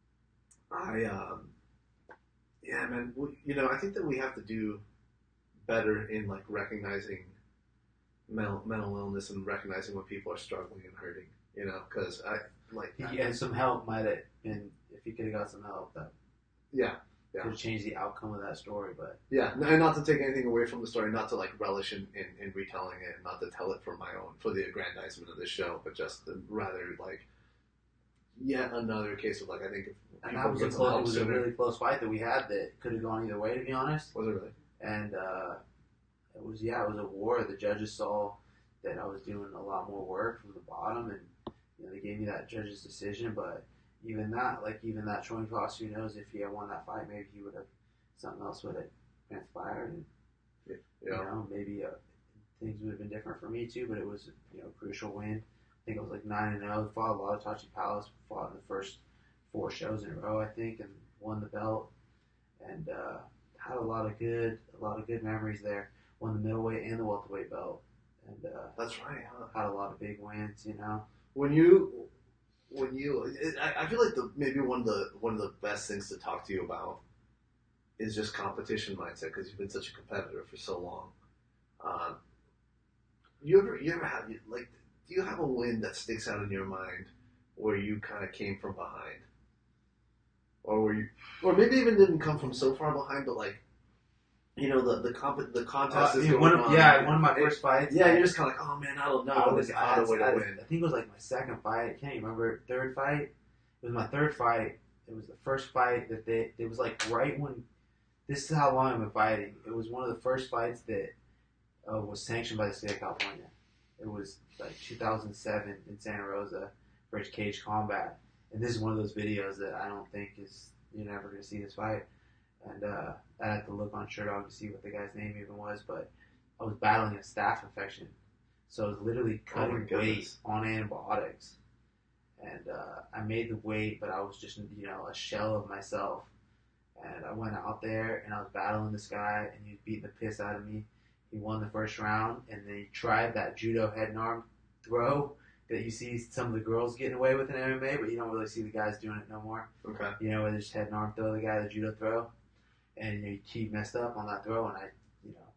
I, um, yeah, man, we, you know, I think that we have to do better in, like, recognizing mental, mental illness and recognizing when people are struggling and hurting, you know, because I, like... He had some help, might have been, if he could have got some help, that Yeah, yeah. could have changed the outcome of that story, but... Yeah, and not to take anything away from the story, not to, like, relish in, in, in retelling it, and not to tell it for my own, for the aggrandizement of this show, but just to rather, like, yet another case of, like, I think if And people that was, a, get some close, it help was a sooner... really close fight that we had that could have gone either way, to be honest. Was it really? And uh, it was, yeah, it was a war. The judges saw that I was doing a lot more work from the bottom, and you know, they gave me that judge's decision. But even that, like even that Troy Foss, who knows if he had won that fight, maybe he would have something else would have transpired, and Yeah. you know, maybe uh, things would have been different for me too. But it was, you know, a crucial win. I think it was like nine and zero. Fought a lot of Tachi Palace. Fought in the first four shows in a row, I think, and won the belt. And uh, had a lot of good, a lot of good memories there. Won the middleweight and the welterweight belt, and uh, That's right, huh? had a lot of big wins. You know, When you, when you, it, I, I feel like the maybe one of the one of the best things to talk to you about is just competition mindset because you've been such a competitor for so long. Um, you ever, you ever have like, do you have a win that sticks out in your mind where you kind of came from behind, or where you, or maybe even didn't come from so far behind, but like, you know, the the comp- the contest uh, is yeah, going one of, on. yeah, one of my first fights. Yeah, you're just kind of like, oh man, I don't know. I was, I I, found had, a way to I, win. I think it was like my second fight. I can't even remember. Third fight. It was my third fight. It was the first fight that they. It was like right when. This is how long I've been fighting. It was one of the first fights that uh, was sanctioned by the state of California. It was like two thousand seven in Santa Rosa for Cage Combat, and this is one of those videos that I don't think is you're never going to see this fight. And uh, I had to look on Sherdog to see what the guy's name even was, but I was battling a staph infection, so I was literally Oh my cutting weight goodness. on antibiotics, and uh, I made the weight, but I was just you know a shell of myself. And I went out there and I was battling this guy, and he was beating the piss out of me. He won the first round, and then he tried that judo head and arm throw that you see some of the girls getting away with in M M A, but you don't really see the guys doing it no more. Okay. You know, where they just head and arm throw the guy, the judo throw. And you know, he messed up on that throw, and I, you know,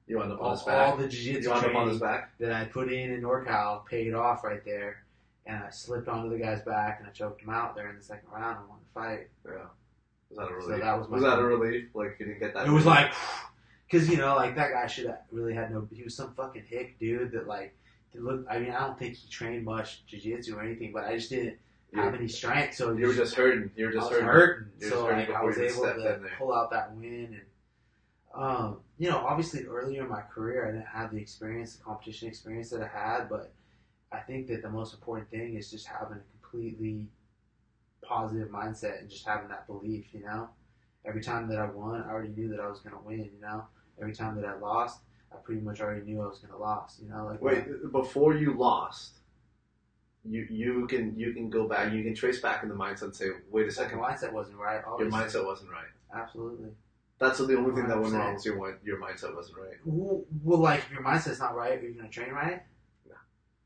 You wound up on all, his back. all the jiu-jitsu You wound up on his training back. that I put in in NorCal paid off right there, and I slipped onto the guy's back and I choked him out there in the second round and won the fight. Yeah. Was that a relief? So that was my was that a thing. relief? Like you didn't get that? It was like, because you know, like that guy should have really had no. He was some fucking hick dude that like, look. I mean, I don't think he trained much jiu-jitsu or anything, but I just didn't have you, any strength. So you were just hurting. You were just I was hurting. hurting. You were So just hurting like I before was you able stepped to in there. pull out that win, and um, you know, obviously earlier in my career I didn't have the experience, the competition experience that I had, but I think that the most important thing is just having a completely positive mindset and just having that belief. You know, every time that I won, I already knew that I was going to win. You know, every time that I lost, I pretty much already knew I was going to lose. You know, like Wait, before you lost, you you can you can go back, you can trace back in the mindset and say, wait a second, my mindset wasn't right. your Obviously. mindset wasn't right. Absolutely. That's the only thing that went one hundred percent. wrong was your wi- your mindset wasn't right. Well, well, like if your mindset's not right, are you going to train right? No.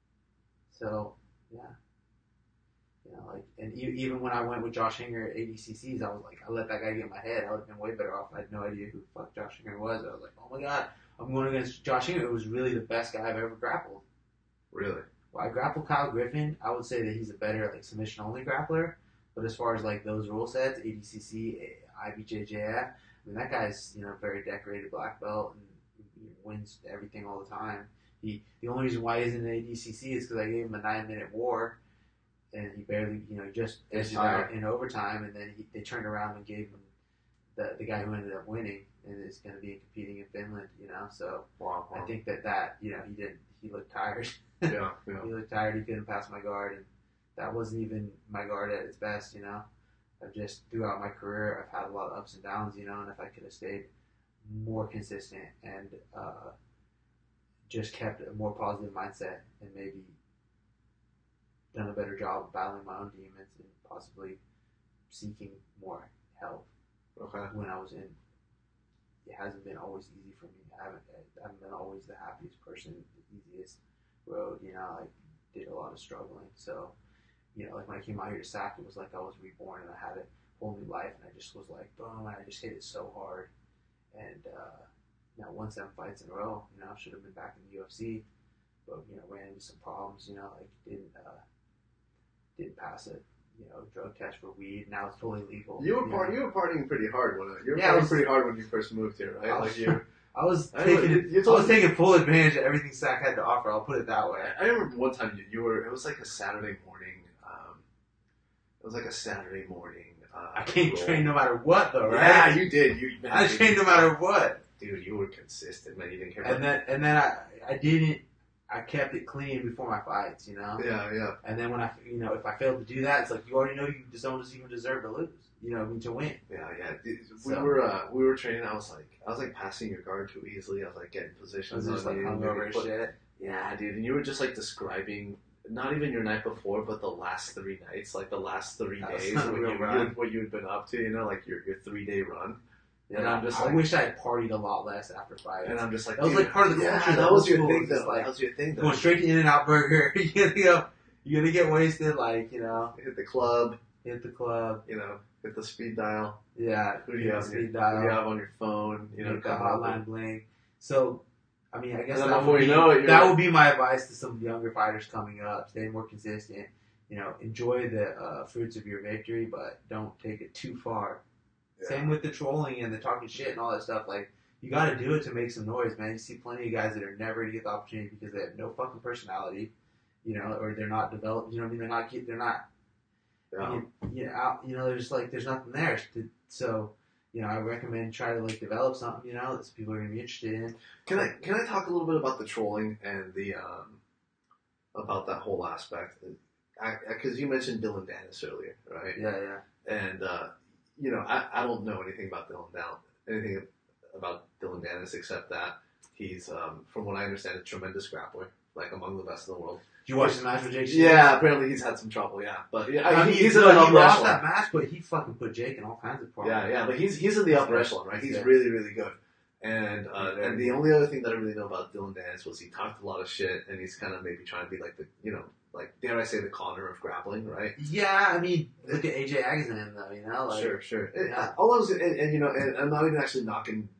So, yeah. You know, like, and e- even when I went with Josh Hinger at A D C Cs, I was like, I let that guy get in my head. I would have been way better off. I had no idea who the fuck Josh Hinger was. I was like, oh my god, I'm going against Josh Hinger. It was really the best guy I've ever grappled. Really? Well, I grappled Kyle Griffin. I would say that he's a better like submission only grappler. But as far as like those rule sets, A D C C, I B J J F, I mean that guy's you know very decorated black belt and he wins everything all the time. He the only reason why he's in the A D C C is because I gave him a nine minute war, and he barely you know just edged it out in overtime, and then he, they turned around and gave him the the guy who ended up winning, and is going to be competing in Finland. You know, so Wow. wow. I think that that you know he didn't he looked tired. yeah, yeah. He looked tired. He couldn't pass my guard, and that wasn't even my guard at its best. You know, I've just throughout my career, I've had a lot of ups and downs. You know, and if I could have stayed more consistent and uh, just kept a more positive mindset and maybe done a better job of battling my own demons and possibly seeking more help Okay. when I was in. It hasn't been always easy for me. I haven't, I haven't been always the happiest person, the easiest road. You know, I did a lot of struggling. So, you know, like when I came out here to S A C, it was like I was reborn and I had a whole new life, and I just was like, boom, and I just hit it so hard. And, uh, you know, won seven fights in a row. You know, should have been back in the U F C, but, you know, ran into some problems, you know, like didn't, uh, didn't pass it. You know, drug test for weed. Now it's totally legal. You were you part, know? you were partying pretty hard when you were Yeah, I partying was- pretty hard when you first moved here, right? I Like was- you. I was I taking remember- you I told was me- taking full advantage of everything S A C had to offer. I'll put it that way. I remember one time you, you were. It was like a Saturday morning. Um, it was like a Saturday morning. Uh, I can't roll. train no matter what, though, right? Yeah, you did. You. Man, I dude, trained no matter what. Dude, you were consistent, man. You didn't care. And About then and then I I didn't. I kept it clean before my fights, you know. Yeah, yeah. And then when I, you know, if I failed to do that, it's like you already know you just don't even deserve to lose. You know, I mean, to win. Yeah, yeah. Dude, We So- were uh, we were training. I was like, I was like passing your guard too easily. I was like getting I was positions. just on like you, hungover maybe as put- shit. Yeah, dude. And you were just like describing not even your night before, but the last three nights, like the last three That was days, not a what real you, run. you- what you had been up to. You know, like your your three day run. Yeah, And I'm just I like- wish I had partied a lot less after fights. And I'm just like, That was dude, like part of the yeah, culture. that was your old thing, school, though. just like that was your thing, though. going straight to In-N-Out Burger. You're gonna go, you're gonna get wasted, like you know, Hit the club, hit the club. you know, hit the speed dial. Yeah, Who do you hit have? the on your- speed Who dial. do you have on your phone? You know, Make the come up hotline bling. So, I mean, I guess And then that before would, you be, know it, you're that like- would be my advice to some younger fighters coming up. Stay more consistent. You know, enjoy the uh, fruits of your victory, but don't take it too far. with- Same with the trolling and the talking shit and all that stuff. Like, you got to do it to make some noise, man. You see plenty of guys that are never going to get the opportunity because they have no fucking personality, you know, or they're not developed. You know what I mean? They're not. They're not. Yeah. You, you know, out, you know, there's just like there's nothing there. So, you know, I recommend try to like develop something, you know, that people are going to be interested in. Can I can I talk a little bit about the trolling and the um about that whole aspect? Because you mentioned Dylan Dennis earlier, right? Yeah, yeah. And uh, you know, I, I don't know anything about Dylan Down, anything about Dylan Dennis except that he's, um, from what I understand, a tremendous grappler, like among the best in the world. Did you watch the match with Jake? Shields? Yeah, apparently he's had some trouble. Yeah, but yeah, I mean, he- he's he, in the he upper lost echelon. that match, but he fucking put Jake in all kinds of problems. Yeah, yeah, but he's he's in the upper He's echelon, right? He's good. really, really good. And uh, He's very and the good. only other thing that I really know about Dylan Dennis was he talked a lot of shit, and he's kind of maybe trying to be like the, you know, like dare I say the Connor of grappling, right? Yeah, I mean, look at A J Agazan though, you know, like sure, sure. And, yeah. all I was, and, and you know, and I'm not even actually knocking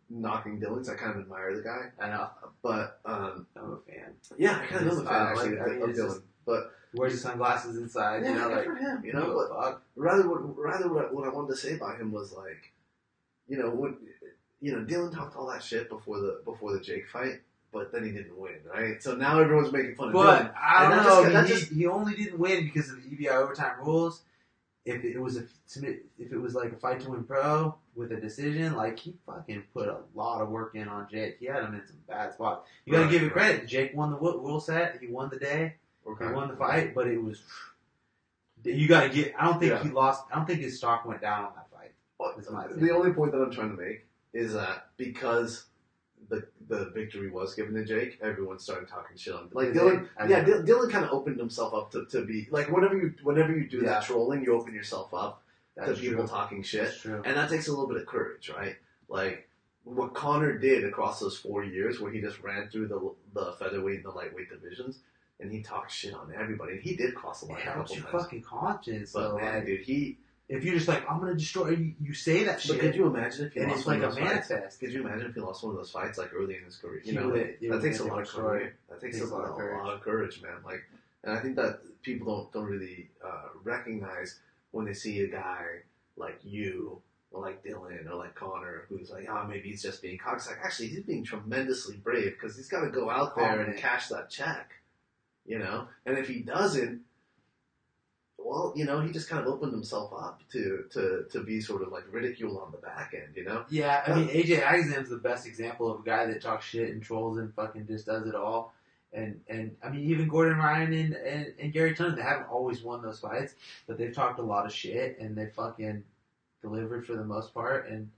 knocking Dylan. So I kind of admire the guy. I know. But um, I'm a fan. yeah, I kind of am a fan Uh, actually like, I of, mean, of it's Dylan. just- But He wears his sunglasses inside, yeah, you know, good like for him. You who know, the but fuck? rather what rather what I, what I wanted to say about him was like, you know, when you know Dylan talked all that shit before the before the Jake fight, but then he didn't win, right? So now everyone's making fun of But Dylan. I And don't that know. just- that he, just- he only didn't win because of the E B I overtime rules. If it was a if it was like a fight to win pro with a decision, like he fucking put a lot of work in on Jake. He had him in some bad spots. You got to Right, give it right. credit. Jake won the wo- rule set. He won the day. Okay. He won the fight, but it was. You got to get. I don't think Yeah. he lost. I don't think his stock went down on that fight. Well, That's my the opinion. only point that I'm trying to make is that because the the victory was given to Jake, everyone started talking shit on like Did Dylan. they? I Yeah, didn't. Dylan, Dylan kind of opened himself up to, to be like whenever you whenever you do Yeah. that trolling, you open yourself up That's to people true. talking shit, That's true. and that takes a little bit of courage, right? Like what Connor did across those four years, where he just ran through the the featherweight and the lightweight divisions, and he talked shit on everybody. And he did cross the It line a helps couple your times. fucking confidence, But though. man, Like, dude, he. if you're just like, I'm gonna destroy you, you say that But shit, could you imagine if he and lost it's one like of a those fights? manifest. Could you imagine if he lost one of those fights like early in his career? You He know, would- it that would takes a be lot of different story. courage. That takes, Takes a, lot, courage. a lot of courage, man. Like, and I think that people don't don't really uh, recognize when they see a guy like you or like Dylan or like Connor who's like, oh, maybe he's just being cocky. It's like, actually, he's being tremendously brave because he's got to go out there and Confident. cash that check, you know. And if he doesn't, well, you know, he just kind of opened himself up to to to be sort of like ridiculed on the back end, you know. Yeah, I mean, A J Agazam's the best example of a guy that talks shit and trolls and fucking just does it all. And, and I mean, even Gordon Ryan and, and, and Gary Tunney, they haven't always won those fights, but they've talked a lot of shit and they fucking delivered for the most part. And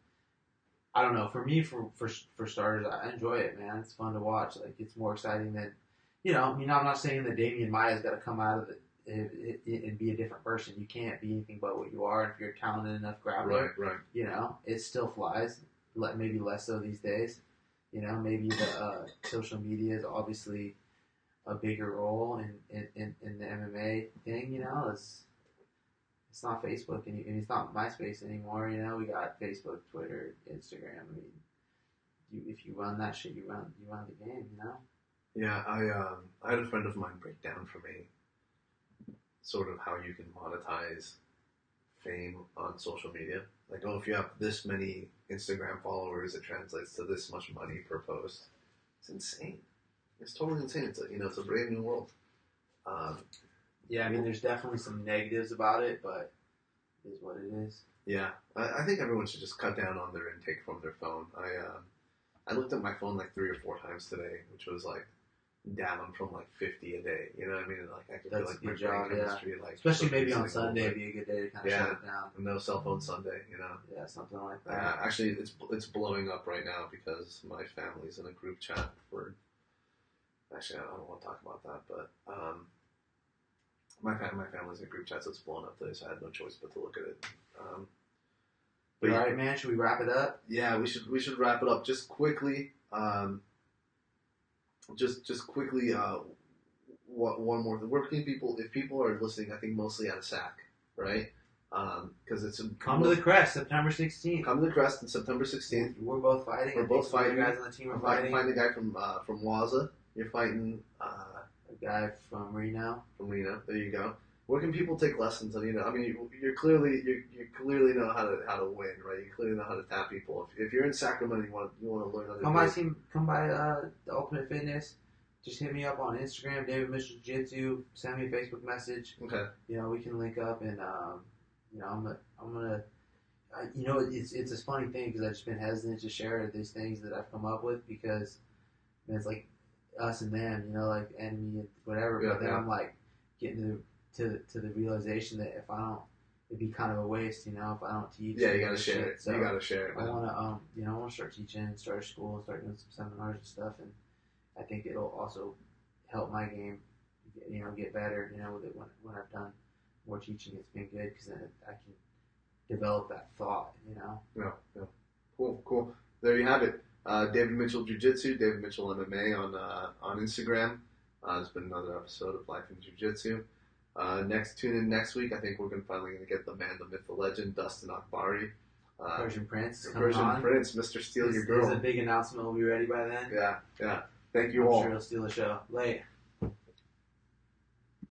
I don't know, for me, for, for, for starters, I enjoy it, man. It's fun to watch. Like, it's more exciting than, you know, I mean, I'm not saying that Damian Maia's got to come out of it and be a different person. You can't be anything but what you are. And if you're a talented enough grappler, Right, right. you know, it still flies. Le- Maybe less so these days. You know, maybe the uh, social media is obviously a bigger role in, in, in, in the M M A thing. You know, it's it's not Facebook and, and it's not MySpace anymore. You know, we got Facebook, Twitter, Instagram. I mean, you, if you run that shit, you run you run the game. You know. Yeah, I um, I had a friend of mine break down for me sort of how you can monetize fame on social media. Like, oh, if you have this many Instagram followers, it translates to this much money per post. It's insane. It's totally insane. It's a, you know, it's a brave new world. Um, Yeah, I mean, there's definitely some negatives about it, but it is what it is. yeah, I, I think everyone should just cut down on their intake from their phone. I um, I looked at my phone like three or four times today, which was like down from like fifty a day. You know what I mean? And, like I could That's feel like a my good job, brain yeah. chemistry, like Especially so maybe on easily Sunday, over. would be a good day to kind of Yeah. shut it down. No cell phone Sunday, you know. Yeah, something like that. Uh, actually, it's it's blowing up right now because my family's in a group chat for. Actually, I don't want to talk about that, but um, my fam- my family's in a group chat, so it's blown up today. So I had no choice but to look at it. Um, but All yeah, right, man. Should we wrap it up? yeah, we should we should wrap it up just quickly. Um, just just quickly. Uh, what one more thing? Where can people, if people are listening, I think mostly at a S A C, right? Because um, it's a, Come to the Crest, September sixteenth. come to the Crest on September sixteenth. We're both fighting. We're I both think some of the fighting. guys on the team are I'm fighting, fighting. fighting a guy from uh, from Waza. You're fighting uh, A guy from Reno. from Reno. There you go. Where can people take lessons? on, you know, I mean, you, you're clearly you, you clearly know how to how to win, right? You clearly know how to tap people. If, if you're in Sacramento, you want you want to learn how to Come do by, it. team. Come by uh, the Ultimate Fitness. Just hit me up on Instagram, David Mitchell Jiu-Jitsu. Send me a Facebook message. Okay. You know, we can link up, and um, you know, I'm gonna, I'm gonna, I, you know, it's it's a funny thing because I've just been hesitant to share these things that I've come up with because man, it's like us and them, you know, like enemy and whatever. Yeah, but then yeah. I'm like getting to the, to to the realization that if I don't, it'd be kind of a waste, you know, if I don't teach. Yeah, you and gotta this share shit. it. So you gotta share it, I man. want to, um, you know, I want to start teaching, start a school, and start doing some seminars and stuff, and I think it'll also help my game, you know, get better. You know, with it when when I've done more teaching, it's been good because then I can develop that thought. You know. Yeah, yeah. Cool, cool. There you have it. Uh, David Mitchell Jiu-Jitsu, David Mitchell M M A on uh, on Instagram. Uh, it's been another episode of Life in Jiu-Jitsu. Uh, next, tune in next week. I think we're gonna finally gonna get the man, the myth, the legend, Dustin Akbari. Uh, Persian Prince the coming Persian on. Prince, Mister Steal His, Your Girl. his a big announcement will be ready by then. Yeah, yeah. Thank you I'm all. sure he'll steal the show. Late.